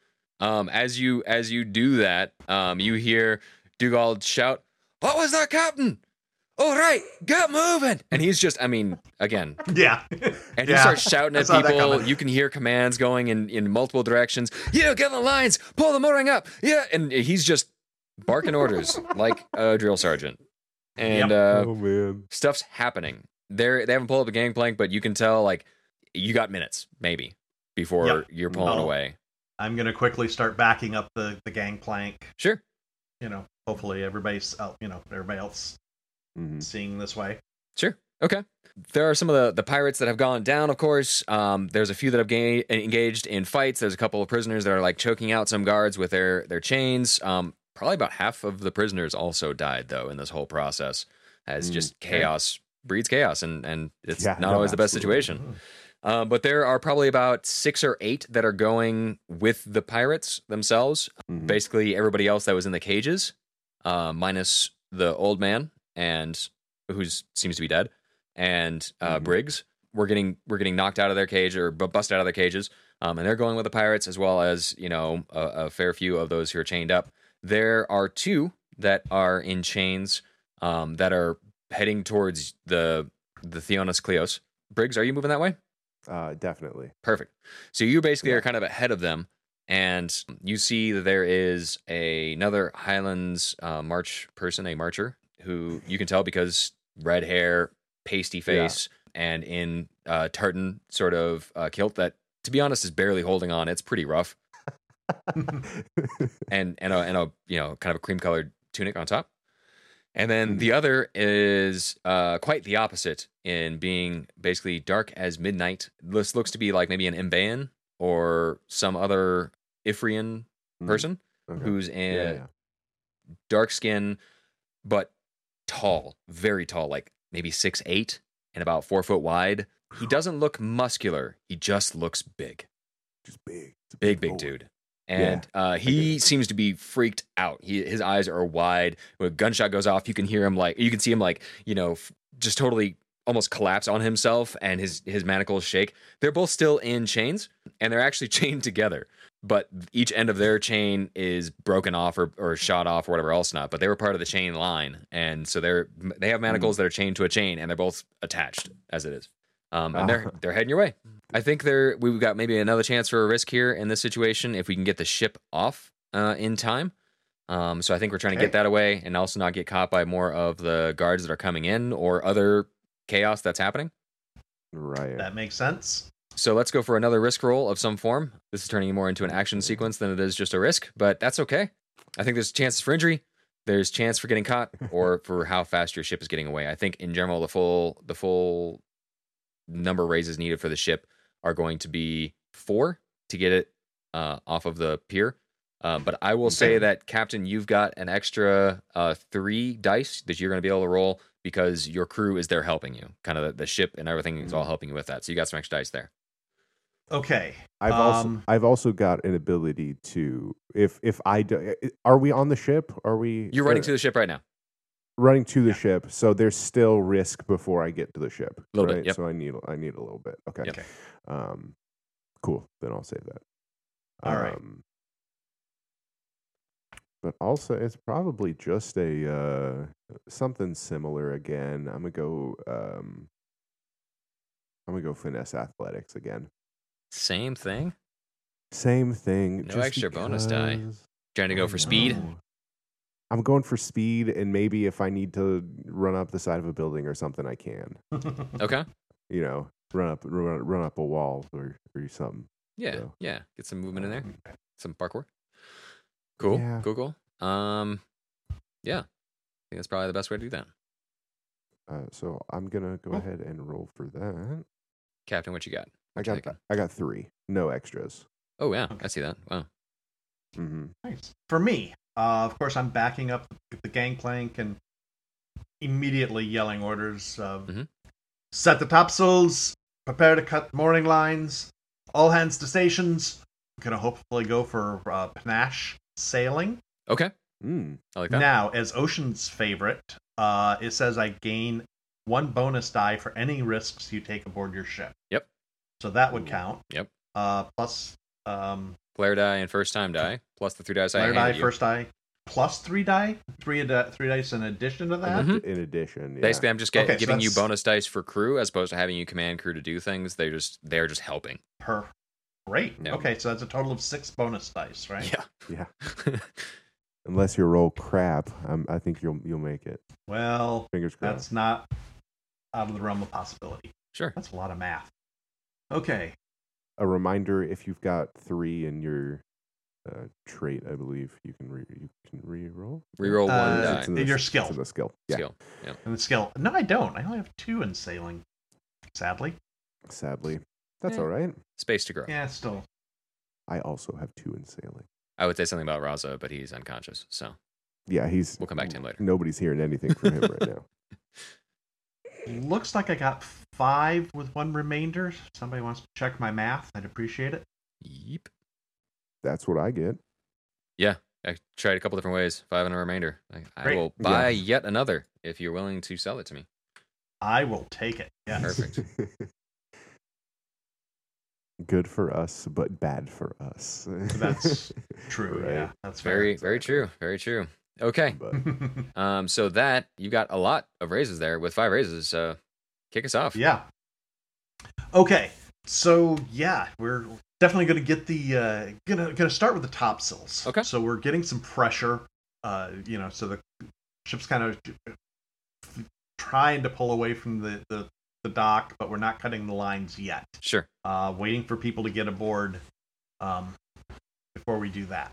Um, as you as you do that, um, you hear Dugald shout, "What was that, Captain? All right, get moving!" And he's just, I mean, again, yeah. And yeah. he starts shouting I at saw that people. coming. You can hear commands going in, in multiple directions. Yeah, get the lines, pull the mooring up. Yeah, and he's just barking orders like a drill sergeant. And Yep. uh, Oh man. stuff's happening. They're they haven't pulled up the gangplank, but you can tell like you got minutes maybe before Yep. you're pulling Oh. away. I'm going to quickly start backing up the, the gangplank. Sure. You know, hopefully everybody's out, you know, everybody else Mhm. seeing this way. Sure. Okay. There are some of the, the pirates that have gone down, of course. Um, there's a few that have ga- engaged in fights. There's a couple of prisoners that are like choking out some guards with their, their chains. Um, probably about half of the prisoners also died, though, in this whole process, as Mm, just okay. chaos breeds chaos, and, and it's Yeah, not no, always the best absolutely. situation. Um, but there are probably about six or eight that are going with the pirates themselves. Mhm. Basically, everybody else that was in the cages, uh, minus the old man and who seems to be dead, and uh, Mhm. Briggs. We're getting we're getting knocked out of their cage or bu- busted out of their cages, um, and they're going with the pirates, as well as you know a, a fair few of those who are chained up. There are two that are in chains um, that are heading towards the the Theonis Kleos. Briggs, are you moving that way? Uh, definitely. Perfect. So you basically Yeah. are kind of ahead of them, and you see that there is a, another Highlands uh, march person, a marcher, who you can tell because red hair, pasty face, and in uh, tartan sort of uh, kilt that, to be honest, is barely holding on. It's pretty rough, and and a, and a you know kind of a cream colored tunic on top. And then Mhm. the other is uh, quite the opposite in being basically dark as midnight. This looks to be like maybe an Imbayan or some other Ifrian Mm, person okay. who's in Yeah, yeah. dark skin, but tall, very tall, like maybe six eight and about four foot wide. He doesn't look muscular. He just looks big. Just big. It's a Big, big boy. dude. And uh, he seems to be freaked out. He, his eyes are wide. When a gunshot goes off, you can hear him like, you can see him like, you know, f- just totally almost collapse on himself, and his his manacles shake. They're both still in chains, and they're actually chained together. But each end of their chain is broken off or, or shot off or whatever else not. But they were part of the chain line, and so they're they have manacles that are chained to a chain, and they're both attached as it is. Um, and they're they're heading your way. I think there we've got maybe another chance for a risk here in this situation if we can get the ship off uh, in time. Um, so I think we're trying to Okay. get that away and also not get caught by more of the guards that are coming in or other chaos that's happening. Right. That makes sense. So let's go for another risk roll of some form. This is turning more into an action sequence than it is just a risk, but that's okay. I think there's chances for injury. There's chance for getting caught or for how fast your ship is getting away. I think in general the full the full number raises needed for the ship are going to be four to get it uh, off of the pier. Uh, but I will say Okay. that, Captain, you've got an extra uh, three dice that you're going to be able to roll because your crew is there helping you. Kind of the, the ship and everything is all helping you with that. So you got some extra dice there. Okay. I've also Um, I've also got an ability to if if I do, are we on the ship? Are we? You're running uh, to the ship right now. running to the Yeah. ship, so there's still risk before I get to the ship. Little bit, right? yep. So I need I need a little bit. Okay. Yep. Okay. Um, cool. Then I'll save that. All right. Um, But also, it's probably just a uh, something similar again. I'm gonna go. Um, I'm gonna go finesse athletics again. Same thing. Same thing. No just extra bonus die. because- Trying to go I for speed. know. I'm going for speed, and maybe if I need to run up the side of a building or something, I can. Okay. You know, run up, run, run up a wall or or something. Yeah. So, Yeah. Get some movement in there. um, Some parkour. Cool. Yeah. Cool. Cool. Um. Yeah. I think that's probably the best way to do that. Uh, so I'm gonna go Oh. ahead and roll for that. Captain, what you got? I What you got thinking? I got three, no extras. Oh yeah, Okay. I see that. Wow. hmm Nice. For me, uh, of course, I'm backing up the gangplank and immediately yelling orders of Mhm. set the topsails, prepare to cut mooring lines, all hands to stations. I'm gonna hopefully go for uh, panache sailing. Okay. Mm. I like that. Now, as Ocean's favorite, uh, it says I gain one bonus die for any risks you take aboard your ship. Yep. So that would Ooh. count. Yep. Uh, plus um, Player die and first time die plus the three dice I player die, handed you. first die, plus three die, three adi- three dice in addition to that. Mhm. In addition, yeah. Basically, I'm just get, Okay, so giving you that's- bonus dice for crew as opposed to having you command crew to do things. They just they're just helping. Per. Great. Yeah. Okay, so that's a total of six bonus dice, right? Yeah. yeah. Unless you roll crap, um, I think you'll you'll make it. Well, Fingers crossed. that's not out of the realm of possibility. Sure. That's a lot of math. Okay. A reminder: if you've got three in your uh, trait, I believe you can re- you can re-roll. Reroll one Uh, die. It's in In the, your s- skill. It's in the skill. Yeah. Skill. Yeah. And the skill. No, I don't. I only have two in sailing. Sadly. Sadly, that's Yeah. all right. Space to grow. Yeah, still. I also have two in sailing. I would say something about Raza, but he's unconscious. So Yeah, he's. We'll come back to him later. Nobody's hearing anything from him right now. Looks like I got five with one remainder. Somebody wants to check my math. I'd appreciate it. Yeep. That's what I get. Yeah. I tried a couple different ways. Five and a remainder. I, I Great. will buy Yeah. yet another if you're willing to sell it to me. I will take it. Yes. Perfect. Good for us, but bad for us. That's True. Right. Yeah, that's Very, fair. very true. Very true. Okay. But Um, so that you got a lot of raises there with five raises. Uh, kick us off. Yeah. Okay. So yeah, we're definitely going to get the uh, gonna gonna start with the topsails. Okay. So we're getting some pressure. Uh, you know, so the ship's kind of trying to pull away from the the, the dock, but we're not cutting the lines yet. Sure. Uh, waiting for people to get aboard um, before we do that.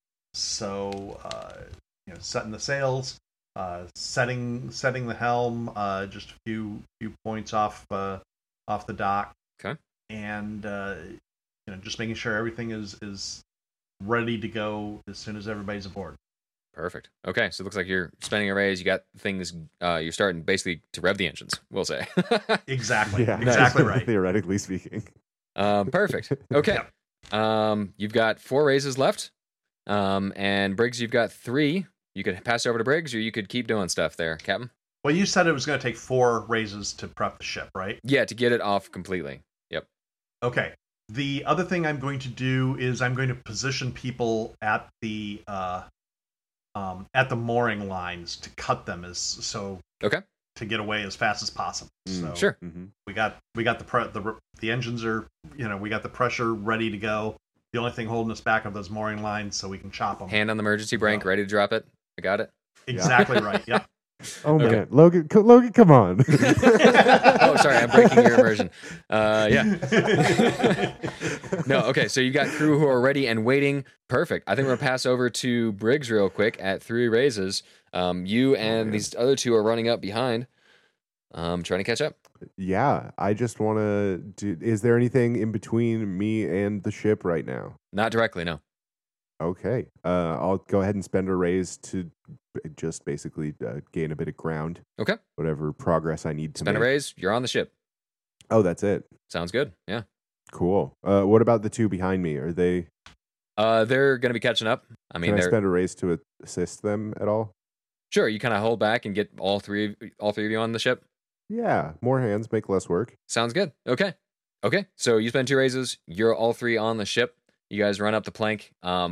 So uh, you know, setting the sails. Uh, setting setting the helm uh, just a few few points off uh, off the dock. Okay. And uh, you know, just making sure everything is is ready to go as soon as everybody's aboard. Perfect. Okay. So it looks like you're spending a raise. You got things. Uh, you're starting basically to rev the engines. We'll say. Exactly. yeah, Exactly right. Theoretically speaking. um, perfect. Okay. Um, you've got four raises left. Um, and Briggs, you've got three. You could pass it over to Briggs, or you could keep doing stuff there, Captain. Well, you said it was going to take four raises to prep the ship, right? Yeah, to get it off completely. Yep. Okay. The other thing I'm going to do is I'm going to position people at the uh, um, at the mooring lines to cut them as so Okay. to get away as fast as possible. Mm. So Sure. hmm we got we got the pre- the the engines are you know we got the pressure ready to go. The only thing holding us back are those mooring lines, so we can chop them. Hand on the emergency brake, Oh. ready to drop it. I got it. Exactly right. Yeah. Oh Okay. man, Logan, co- Logan, come on. Oh, sorry, I'm breaking your immersion. Uh, yeah. No, okay, so you got crew who are ready and waiting. Perfect. I think we're going to pass over to Briggs real quick at three raises. Um, you and man. these other two are running up behind, um, trying to catch up. Yeah, I just want to. Do, is there anything in between me and the ship right now? Not directly, no. Okay, uh, I'll go ahead and spend a raise to b- just basically uh, gain a bit of ground. Okay. Whatever progress I need to Spend a make. raise, you're on the ship. Oh, that's it. Sounds good. Yeah. Cool. Uh, what about the two behind me? Are they? Uh, they're going to be catching up. I mean, Can I they're spend a raise to assist them at all? sure. You kind of hold back and get all three, all three of you on the ship. Yeah, more hands make less work. Sounds good. Okay. Okay. So you spend two raises. You're all three on the ship. You guys run up the plank. Um,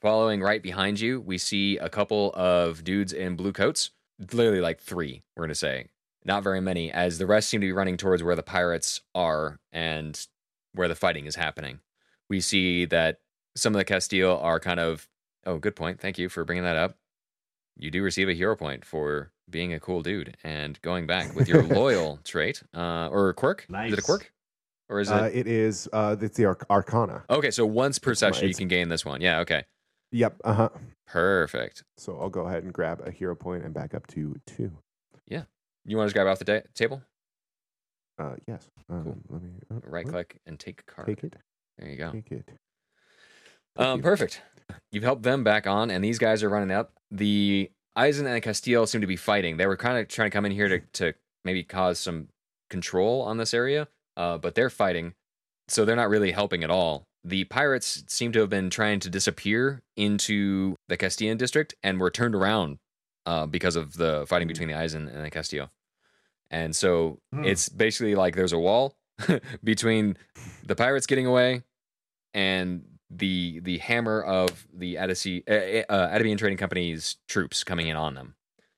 Following right behind you, we see a couple of dudes in blue coats. Literally like three, we're going to say. Not very many, as the rest seem to be running towards where the pirates are and where the fighting is happening. We see that some of the Castile are kind of... Oh, good point. Thank you for bringing that up. You do receive a hero point for being a cool dude and going back with your loyal trait. Uh, or quirk? Nice. Is it a quirk? Or is it... Uh, it is, uh, it's the Arc- Arcana. Okay, so once per It's my- session you it's- can gain this one. Yeah, okay. Yep, uh-huh. Perfect. So I'll go ahead and grab a hero point and back up to two. Yeah. You want to just grab off the da- table? Uh, yes. Um, Cool. Let me uh, Right what? click and take a card. Take it. There you go. Take it. Thank Um, you. perfect. You've helped them back on, and these guys are running up. The Eisen and Castile seem to be fighting. They were kind of trying to come in here to, to maybe cause some control on this area, uh, but they're fighting, so they're not really helping at all. The pirates seem to have been trying to disappear into the Castilian district and were turned around uh, because of the fighting between the Eisen and the Castile. And so Hmm. it's basically like there's a wall between the pirates getting away and the the hammer of the Adici, uh, uh, Adabian Trading Company's troops coming in on them.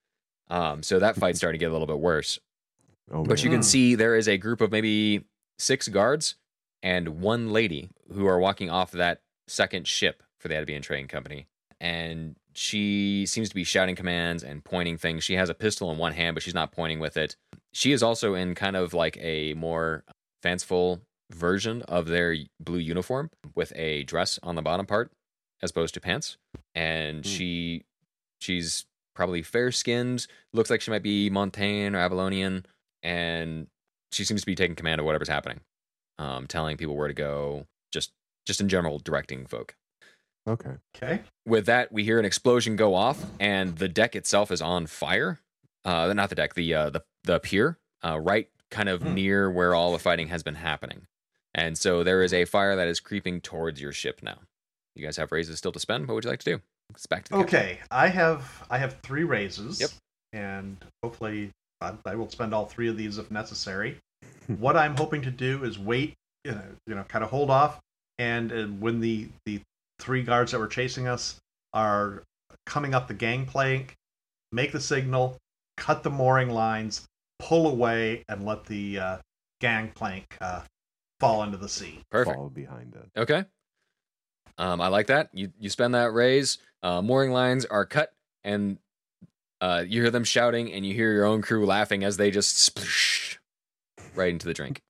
Um, so that fight's starting to get a little bit worse. Oh, But you man. can see there is a group of maybe six guards and one lady who are walking off that second ship for the Adabian Trading Company. And she seems to be shouting commands and pointing things. She has a pistol in one hand, but she's not pointing with it. She is also in kind of like a more fanciful version of their blue uniform with a dress on the bottom part as opposed to pants. And Hmm. she she's probably fair-skinned, looks like she might be Montaigne or Avalonian, and she seems to be taking command of whatever's happening, um, telling people where to go, just just in general directing folk. Okay. Okay. With that, we hear an explosion go off, and the deck itself is on fire. Uh, not the deck, the uh, the the pier, uh, right kind of Hmm. near where all the fighting has been happening. And so there is a fire that is creeping towards your ship now. You guys have raises still to spend. What would you like to do? It's back to the captain. Okay. I have I have three raises. Yep. And hopefully I, I will spend all three of these if necessary. What I'm hoping to do is wait, you know, you know kind of hold off, and uh, when the the three guards that were chasing us are coming up the gangplank, make the signal, cut the mooring lines, pull away, and let the uh, gangplank uh, fall into the sea. Perfect. Fall behind us. Okay. Um, I like that. You you spend that raise. Uh, mooring lines are cut, and uh, you hear them shouting, and you hear your own crew laughing as they just splish right into the drink.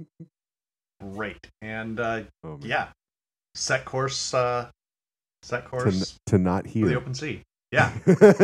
Great. And uh, Oh, man. yeah, set course. Uh, set To, course n- to not for the hear. open sea. Yeah.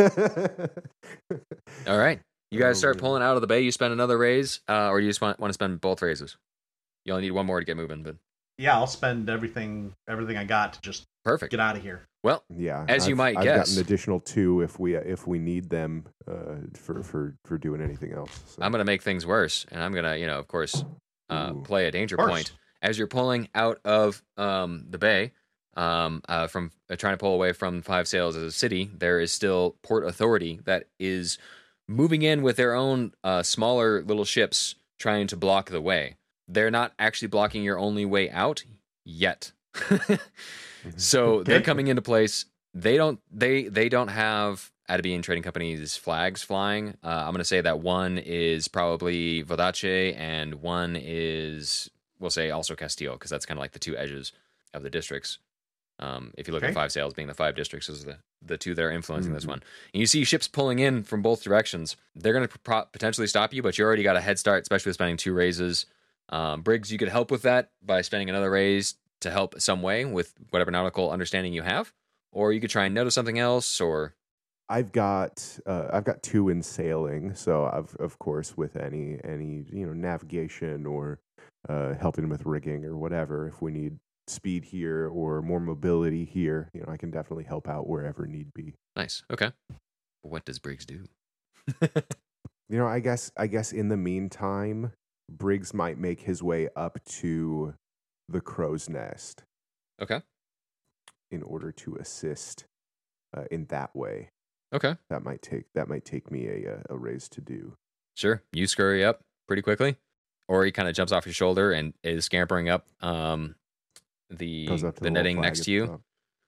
All right. You guys Oh, start man. pulling out of the bay. You spend another raise, uh, or you just want, want to spend both raises? You only need one more to get moving, but Yeah, I'll spend everything everything I got to just perfect. get out of here. Well, Yeah, As you I've- might I've guess. got an additional two if we if we need them uh, for for for doing anything else. So. I'm going to make things worse, and I'm going to, you know, of course, uh, Ooh. play a danger Of course. point. As you're pulling out of um, the bay, um, uh, from uh, trying to pull away from Five Sails as a city, there is still Port Authority that is moving in with their own uh, smaller little ships trying to block the way. They're not actually blocking your only way out yet. So they're Okay. coming into place. They don't they they don't have Adabian Trading Company's flags flying. Uh, I'm going to say that one is probably Vodace and one is, we'll say, also Castile, because that's kind of like the two edges of the districts. Um, if you look Okay. at Five Sails being the five districts, is the, the two that are influencing this Mhm. one. And you see ships pulling in from both directions. They're going to pro- potentially stop you, but you already got a head start, especially with spending two raises. Um, Briggs, you could help with that by spending another raise to help some way with whatever nautical understanding you have. Or you could try and notice something else, or I've got uh, I've got two in sailing, so I've of course with any any you know navigation or uh, helping with rigging or whatever. If we need speed here or more mobility here, you know I can definitely help out wherever need be. nice. Okay. What does Briggs do? You know, I guess I guess in the meantime, Briggs might make his way up to the crow's nest Okay. in order to assist uh, in that way. Okay. That might take that might take me a a, a raise to do. Sure. You scurry up pretty quickly, or he kind of jumps off your shoulder and is scampering up um, the Goes up to the little netting flag next at to the you. top.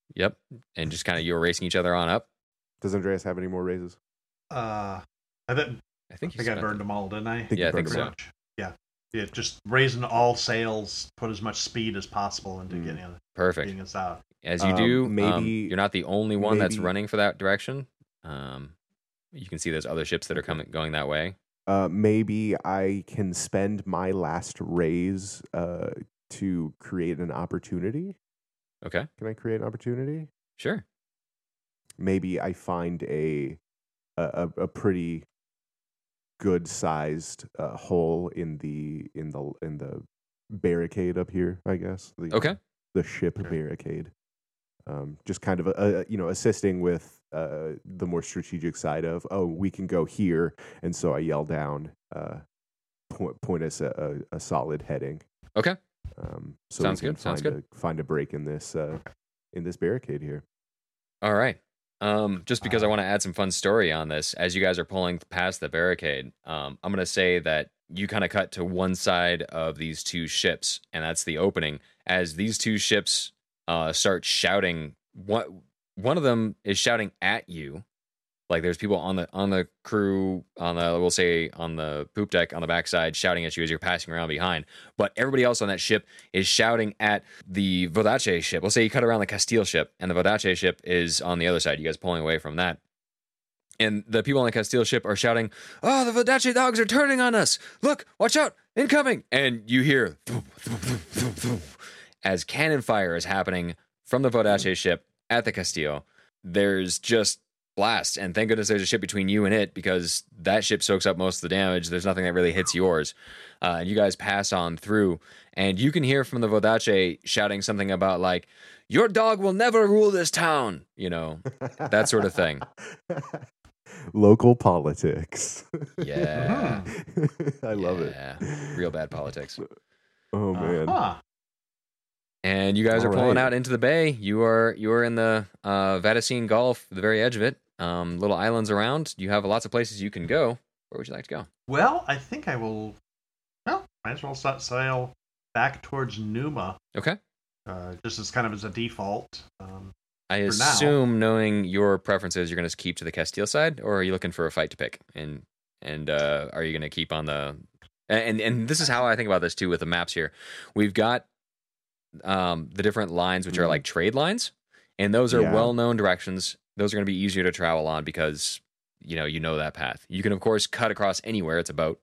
Yep. And just kind of you were racing each other on up. Does Andreas have any more raises? Uh, I, th- I I think, you think I spent burned them. them all, didn't I? think Yeah, you I think burned so. them Much. Yeah. Yeah, just raising all sails, put as much speed as possible into Mm. getting, Perfect. getting us out. As you Um, do, um, maybe- you're not the only one that's maybe- running for that direction. Um, you can see there's other ships that are Okay. coming going that way. Uh, maybe I can spend my last raise uh, to create an opportunity. Okay, Can I create an opportunity? sure. Maybe I find a a, a pretty good sized uh, hole in the in the in the barricade up here. I guess. The, Okay. The ship Okay. barricade. Um, just kind of a, a, you know assisting with uh, the more strategic side of oh we can go here, and so I yell down, uh, point, point us a, a, a solid heading. Okay. Um, so Sounds we can good, sounds find good. a find a break in this uh, in this barricade here. All right. Um, just because I Uh, want to add some fun story on this, as you guys are pulling past the barricade, um, I'm going to say that you kind of cut to one side of these two ships, and that's the opening. As these two ships uh, start shouting, one one of them is shouting at you. Like there's people on the on the crew on the we'll say on the poop deck on the backside shouting at you as you're passing around behind. But everybody else on that ship is shouting at the Vodace ship. We'll say you cut around the Castile ship, and the Vodace ship is on the other side. You guys pulling away from that. And the people on the Castile ship are shouting, "Oh, the Vodace dogs are turning on us! Look, watch out, incoming!" And you hear as cannon fire is happening from the Vodace ship at the Castile. There's just blast, and thank goodness there's a ship between you and it, because that ship soaks up most of the damage. There's nothing that really hits yours. Uh, and you guys pass on through, and you can hear from the Vodace shouting something about like, "Your dog will never rule this town," you know, that sort of thing. Local politics. Yeah. I love it. Yeah. Real bad politics. Oh man. Uh-huh. And you guys All are pulling right. out into the bay. You are you are in the uh, Vatacine Gulf, the very edge of it. Um, little islands around. You have lots of places you can go. Where would you like to go? Well, I think I will. Well, might as well sa- sail back towards Numa, Okay. uh, just as kind of as a default. Um, I For now. assume, knowing your preferences, you're going to keep to the Castile side, or are you looking for a fight to pick? And and uh, are you going to keep on the? And and this is how I think about this too with the maps here. We've got um, the different lines, which are Mhm. like trade lines, and those are Yeah. well-known directions. Those are going to be easier to travel on because you know you know that path. You can of course cut across anywhere. It's a boat,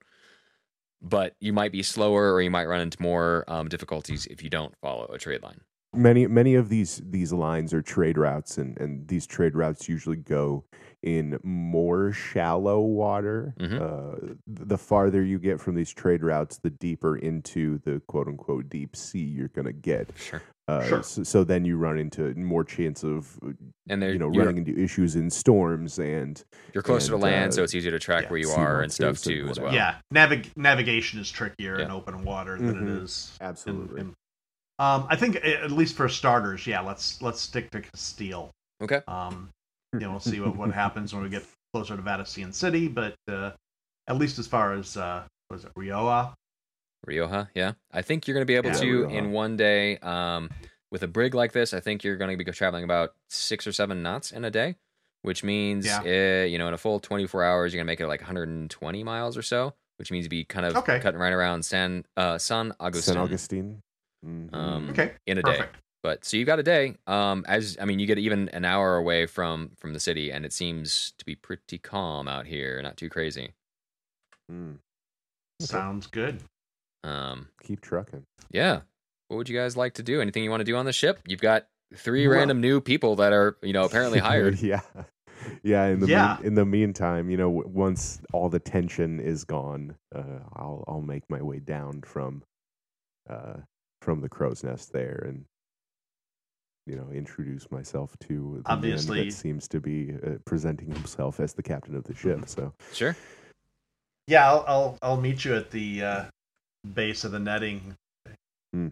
but you might be slower, or you might run into more um, difficulties if you don't follow a trade line. Many many of these these lines are trade routes, and, and these trade routes usually go in more shallow water. Mhm. Uh, the farther you get from these trade routes, the deeper into the quote unquote deep sea you're gonna get. Sure. Uh, Sure. so, so then you run into more chance of And there, you know you're, running into issues in storms and you're closer and, to land, uh, so it's easier to track yeah, where you sea are and stuff monsters and too as whatever. well. Yeah, navig- navigation is trickier in Yeah. open water than Mhm. it is. in- absolutely. in- um, I think a- at least for starters, yeah. Let's let's stick to Castile. Okay. Um, you know, we'll see what, what happens when we get closer to Vatician City, but uh, at least as far as uh, what is it, Rioja? Rioja, yeah. I think you're going to be able Yeah, to, Rioja. in one day, um, with a brig like this, I think you're going to be traveling about six or seven knots in a day, which means, Yeah. uh, you know, in a full twenty-four hours, you're going to make it like one hundred twenty miles or so, which means you'd be kind of Okay. cutting right around San, uh, San Agustin San Augustine. Mhm. Um, Okay, in a day. perfect. But so you got a day. Um, as I mean, you get even an hour away from from the city, and it seems to be pretty calm out here, not too crazy. Mm. Sounds good. Um, Keep trucking. yeah. What would you guys like to do? Anything you want to do on the ship? You've got three Well- random new people that are, you know, apparently hired. yeah, yeah. In the Yeah. mean, in the meantime, you know, w- once all the tension is gone, uh, I'll I'll make my way down from, uh, from the crow's nest there, and you know, introduce myself to the Obviously- man that seems to be uh, presenting himself as the captain of the ship. Mm-hmm. So Sure. Yeah, I'll I'll, I'll meet you at the uh, base of the netting. Hmm.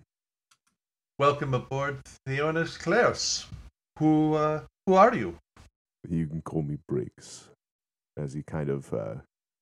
Welcome aboard, Theonis Klaus. Who uh, who are you? you can call me Briggs, as he kind of uh,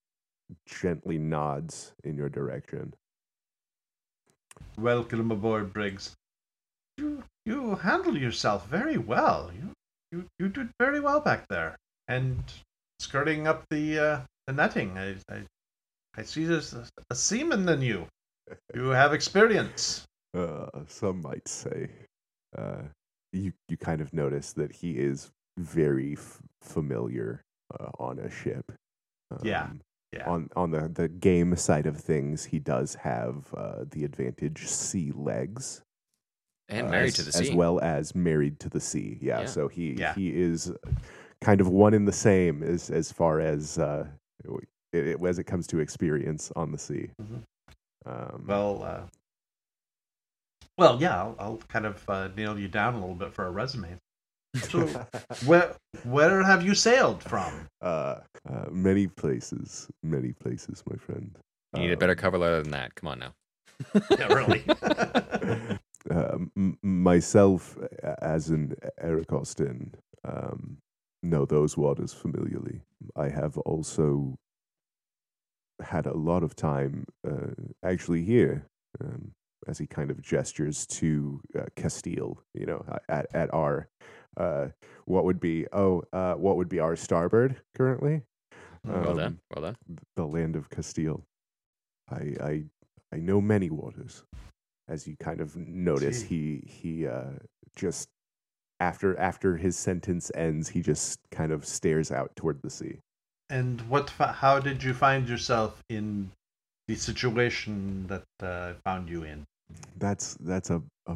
gently nods in your direction. Welcome aboard, Briggs. you you handle yourself very well. You you you did very well back there, and skirting up the uh, the netting. I, I I see there's a, a seaman in you. You have experience. Uh, some might say. Uh, you you kind of notice that he is very f- familiar uh, on a ship. Um, Yeah, yeah. On on the, the game side of things, he does have uh, the advantage sea legs. And uh, married as, to the sea. as well as married to the sea. Yeah, Yeah. so he Yeah. he is kind of one in the same as as far as uh, it, it, as it comes to experience on the sea. Mhm. Um, Well, uh, well, yeah. I'll, I'll kind of uh, nail you down a little bit for a resume. So, where where have you sailed from? uh, uh, many places, many places, my friend. You need a better Um, cover letter than that. Come on now. Yeah, really. uh, m- myself, a- as an Eric Austin, um, know those waters familiarly. I have also had a lot of time uh, actually here, um, as he kind of gestures to uh, Castile, you know, at, at our, uh, what would be, oh, uh, what would be our starboard currently? Well done. Um, Well done. the land of Castile. I, I, I know many waters. As you kind of notice, Gee. he he uh, just after after his sentence ends, he just kind of stares out toward the sea. And what? Fa- how did you find yourself in the situation that uh, I found you in? That's that's a, a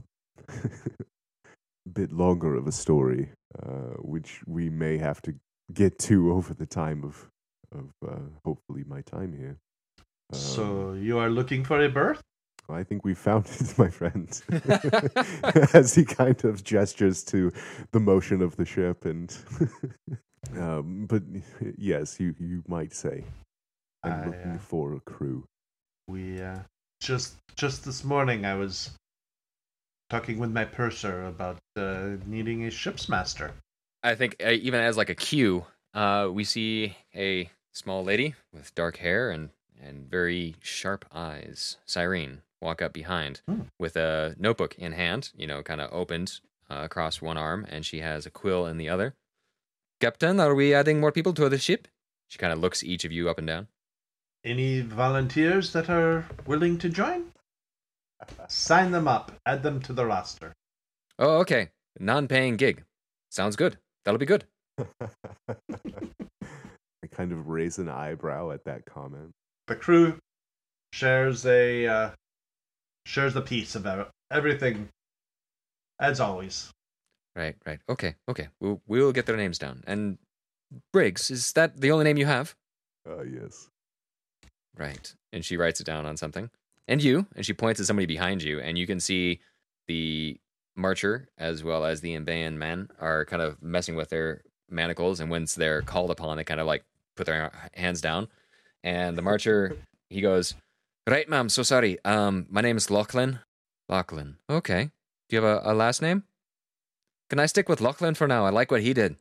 bit longer of a story, uh, which we may have to get to over the time of of uh, hopefully my time here. Um, So you are looking for a berth? I think we found it, my friend. As he kind of gestures to the motion of the ship, and um, but yes, you you might say, I'm I, looking uh, for a crew. We uh, just just this morning I was talking with my purser about uh, needing a ship's master. I think uh, even as like a cue, uh, we see a small lady with dark hair and, and very sharp eyes, Cyrene, walk up behind Hmm. with a notebook in hand, you know, kind of opened uh, across one arm, and she has a quill in the other. Captain, are we adding more people to the ship? She kind of looks each of you up and down. Any volunteers that are willing to join? Sign them up. Add them to the roster. Oh, okay. Non-paying gig. Sounds good. That'll be good. I kind of raise an eyebrow at that comment. The crew shares a uh, shares a piece about everything, as always. Right, right. Okay, okay. We'll, we'll get their names down. And Briggs, is that the only name you have? Uh, yes. Right. And she writes it down on something. And you, and she points at somebody behind you, and you can see the marcher as well as the Imbayan men are kind of messing with their manacles, and once they're called upon, they kind of like put their hands down. And the marcher, he goes, "Right, ma'am, so sorry. Um, my name is Lachlan." Lachlan. Okay. Do you have a, a last name? Can I stick with Lachlan for now? I like what he did.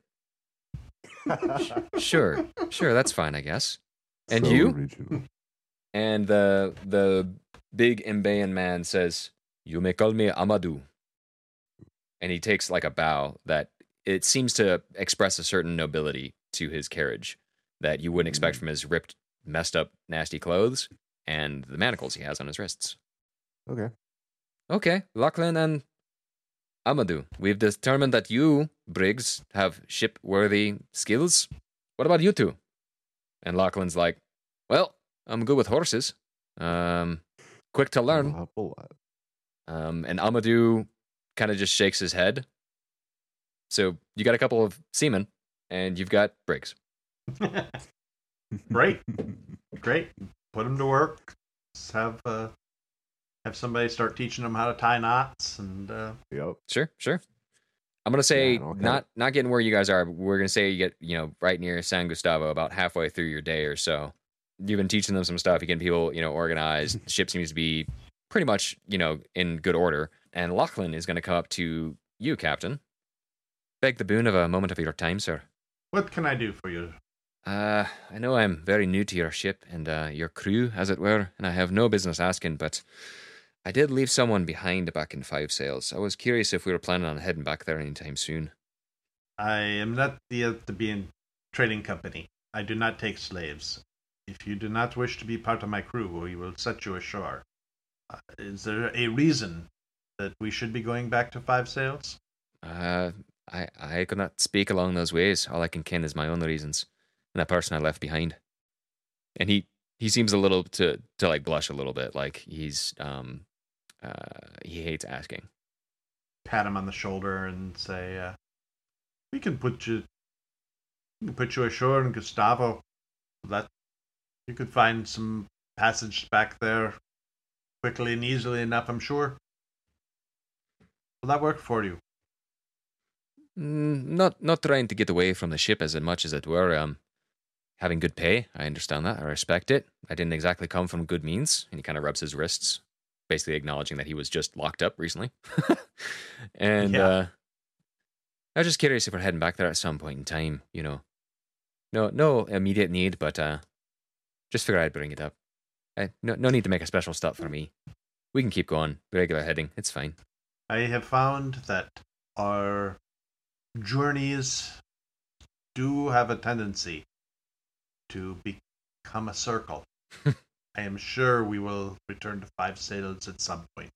Sure. Sure, that's fine, I guess. And So you? original. And the the big Imbayan man says, "You may call me Amadou." And he takes like a bow that it seems to express a certain nobility to his carriage that you wouldn't expect from his ripped, messed up, nasty clothes and the manacles he has on his wrists. Okay. Okay, Lachlan and Amadou, we've determined that you, Briggs, have ship-worthy skills. What about you two? And Lachlan's like, well, I'm good with horses. Um, quick to learn. Well, a lot. Um, and Amadou kind of just shakes his head. So you got a couple of seamen, and you've got Briggs. Great, great. Put them to work. Let's have uh, have somebody start teaching them how to tie knots, and uh, Yep. Sure, sure. I'm gonna say Yeah, and all kind not not getting where you guys are. But we're gonna say you get you know right near San Gustavo, about halfway through your day or so. You've been teaching them some stuff. You getting people you know organized. The ship seems to be pretty much you know in good order. And Lachlan is gonna come up to you, Captain. Beg the boon of a moment of your time, sir. what can I do for you? Uh, I know I'm very new to your ship and uh, your crew, as it were, and I have no business asking, but I did leave someone behind back in Five Sails. I was curious if we were planning on heading back there anytime soon. I am not the uh, the being trading company. I do not take slaves. If you do not wish to be part of my crew, we will set you ashore. Uh, is there a reason that we should be going back to Five Sails? Uh, I I could not speak along those ways. All I can ken is my own reasons, and that person I left behind. And he he seems a little to to like blush a little bit, like he's um uh he hates asking. Pat him on the shoulder and say, uh, "We can put you, we can put you ashore in Gustavo. That you could find some passage back there quickly and easily enough, I'm sure. Will that work for you?" Mm, not not trying to get away from the ship as much as it were. Um, having good pay, I understand that. I respect it. I didn't exactly come from good means, and he kind of rubs his wrists, basically acknowledging that he was just locked up recently. and Yeah. uh, I was just curious if we're heading back there at some point in time. You know, no no immediate need, but uh, just figured I'd bring it up. I, no no need to make a special stop for me. We can keep going, regular heading. It's fine. I have found that our journeys do have a tendency to become a circle. I am sure we will return to Five Sails at some point.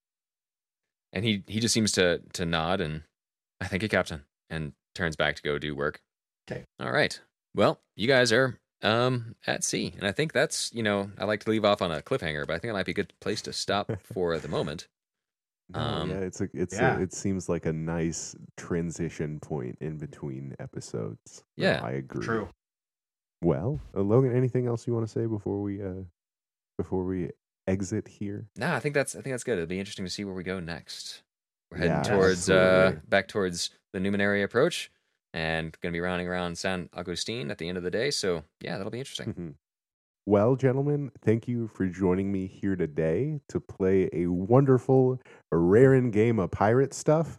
And he he just seems to to nod and I thank you, Captain, and turns back to go do work. Okay. All right. Well, you guys are um at sea, and I think that's, you know, I like to leave off on a cliffhanger, but I think it might be a good place to stop for the moment. No, Um, yeah, it's a, it's yeah. A, it seems like a nice transition point in between episodes. No, Yeah. I agree. True. Well, uh, Logan, anything else you want to say before we uh before we exit here? Nah, I think that's I think that's good. It'll be interesting to see where we go next. We're heading Yeah, towards uh absolutely. back towards the Numenera approach, and gonna be rounding around San Agustin at the end of the day. So yeah, that'll be interesting. Mhm. Well, gentlemen, thank you for joining me here today to play a wonderful, rarin game of pirate stuff.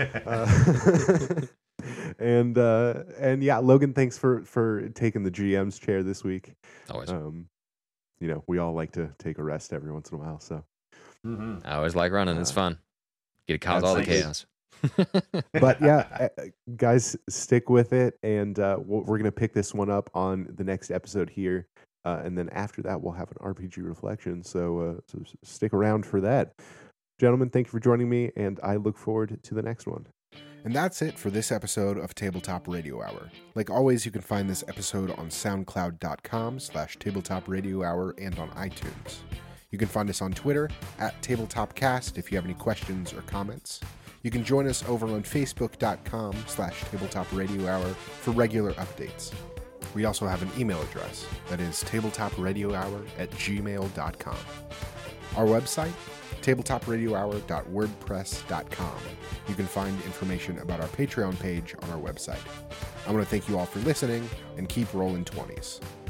Uh, and uh, and yeah, Logan, thanks for for taking the G M's chair this week. Always, Um, you know, we all like to take a rest every once in a while, so. hmm I always like running. It's uh, fun. Get to cause all the absolutely. chaos. But yeah, uh, guys, stick with it, and uh, we'll- we're gonna pick this one up on the next episode here, uh, and then after that, we'll have an R P G reflection. So, uh, so s- stick around for that, gentlemen. Thank you for joining me, and I look forward to the next one. And that's it for this episode of Tabletop Radio Hour. Like always, you can find this episode on soundcloud.com slash tabletop radio hour and on iTunes. You can find us on Twitter at TabletopCast if you have any questions or comments. You can join us over on facebook.com slash tabletop radio hour for regular updates. We also have an email address that is tabletopradiohour at gmail.com. Our website, tabletopradiohour dot wordpress dot com. You can find information about our Patreon page on our website. I want to thank you all for listening, and keep rolling twenties.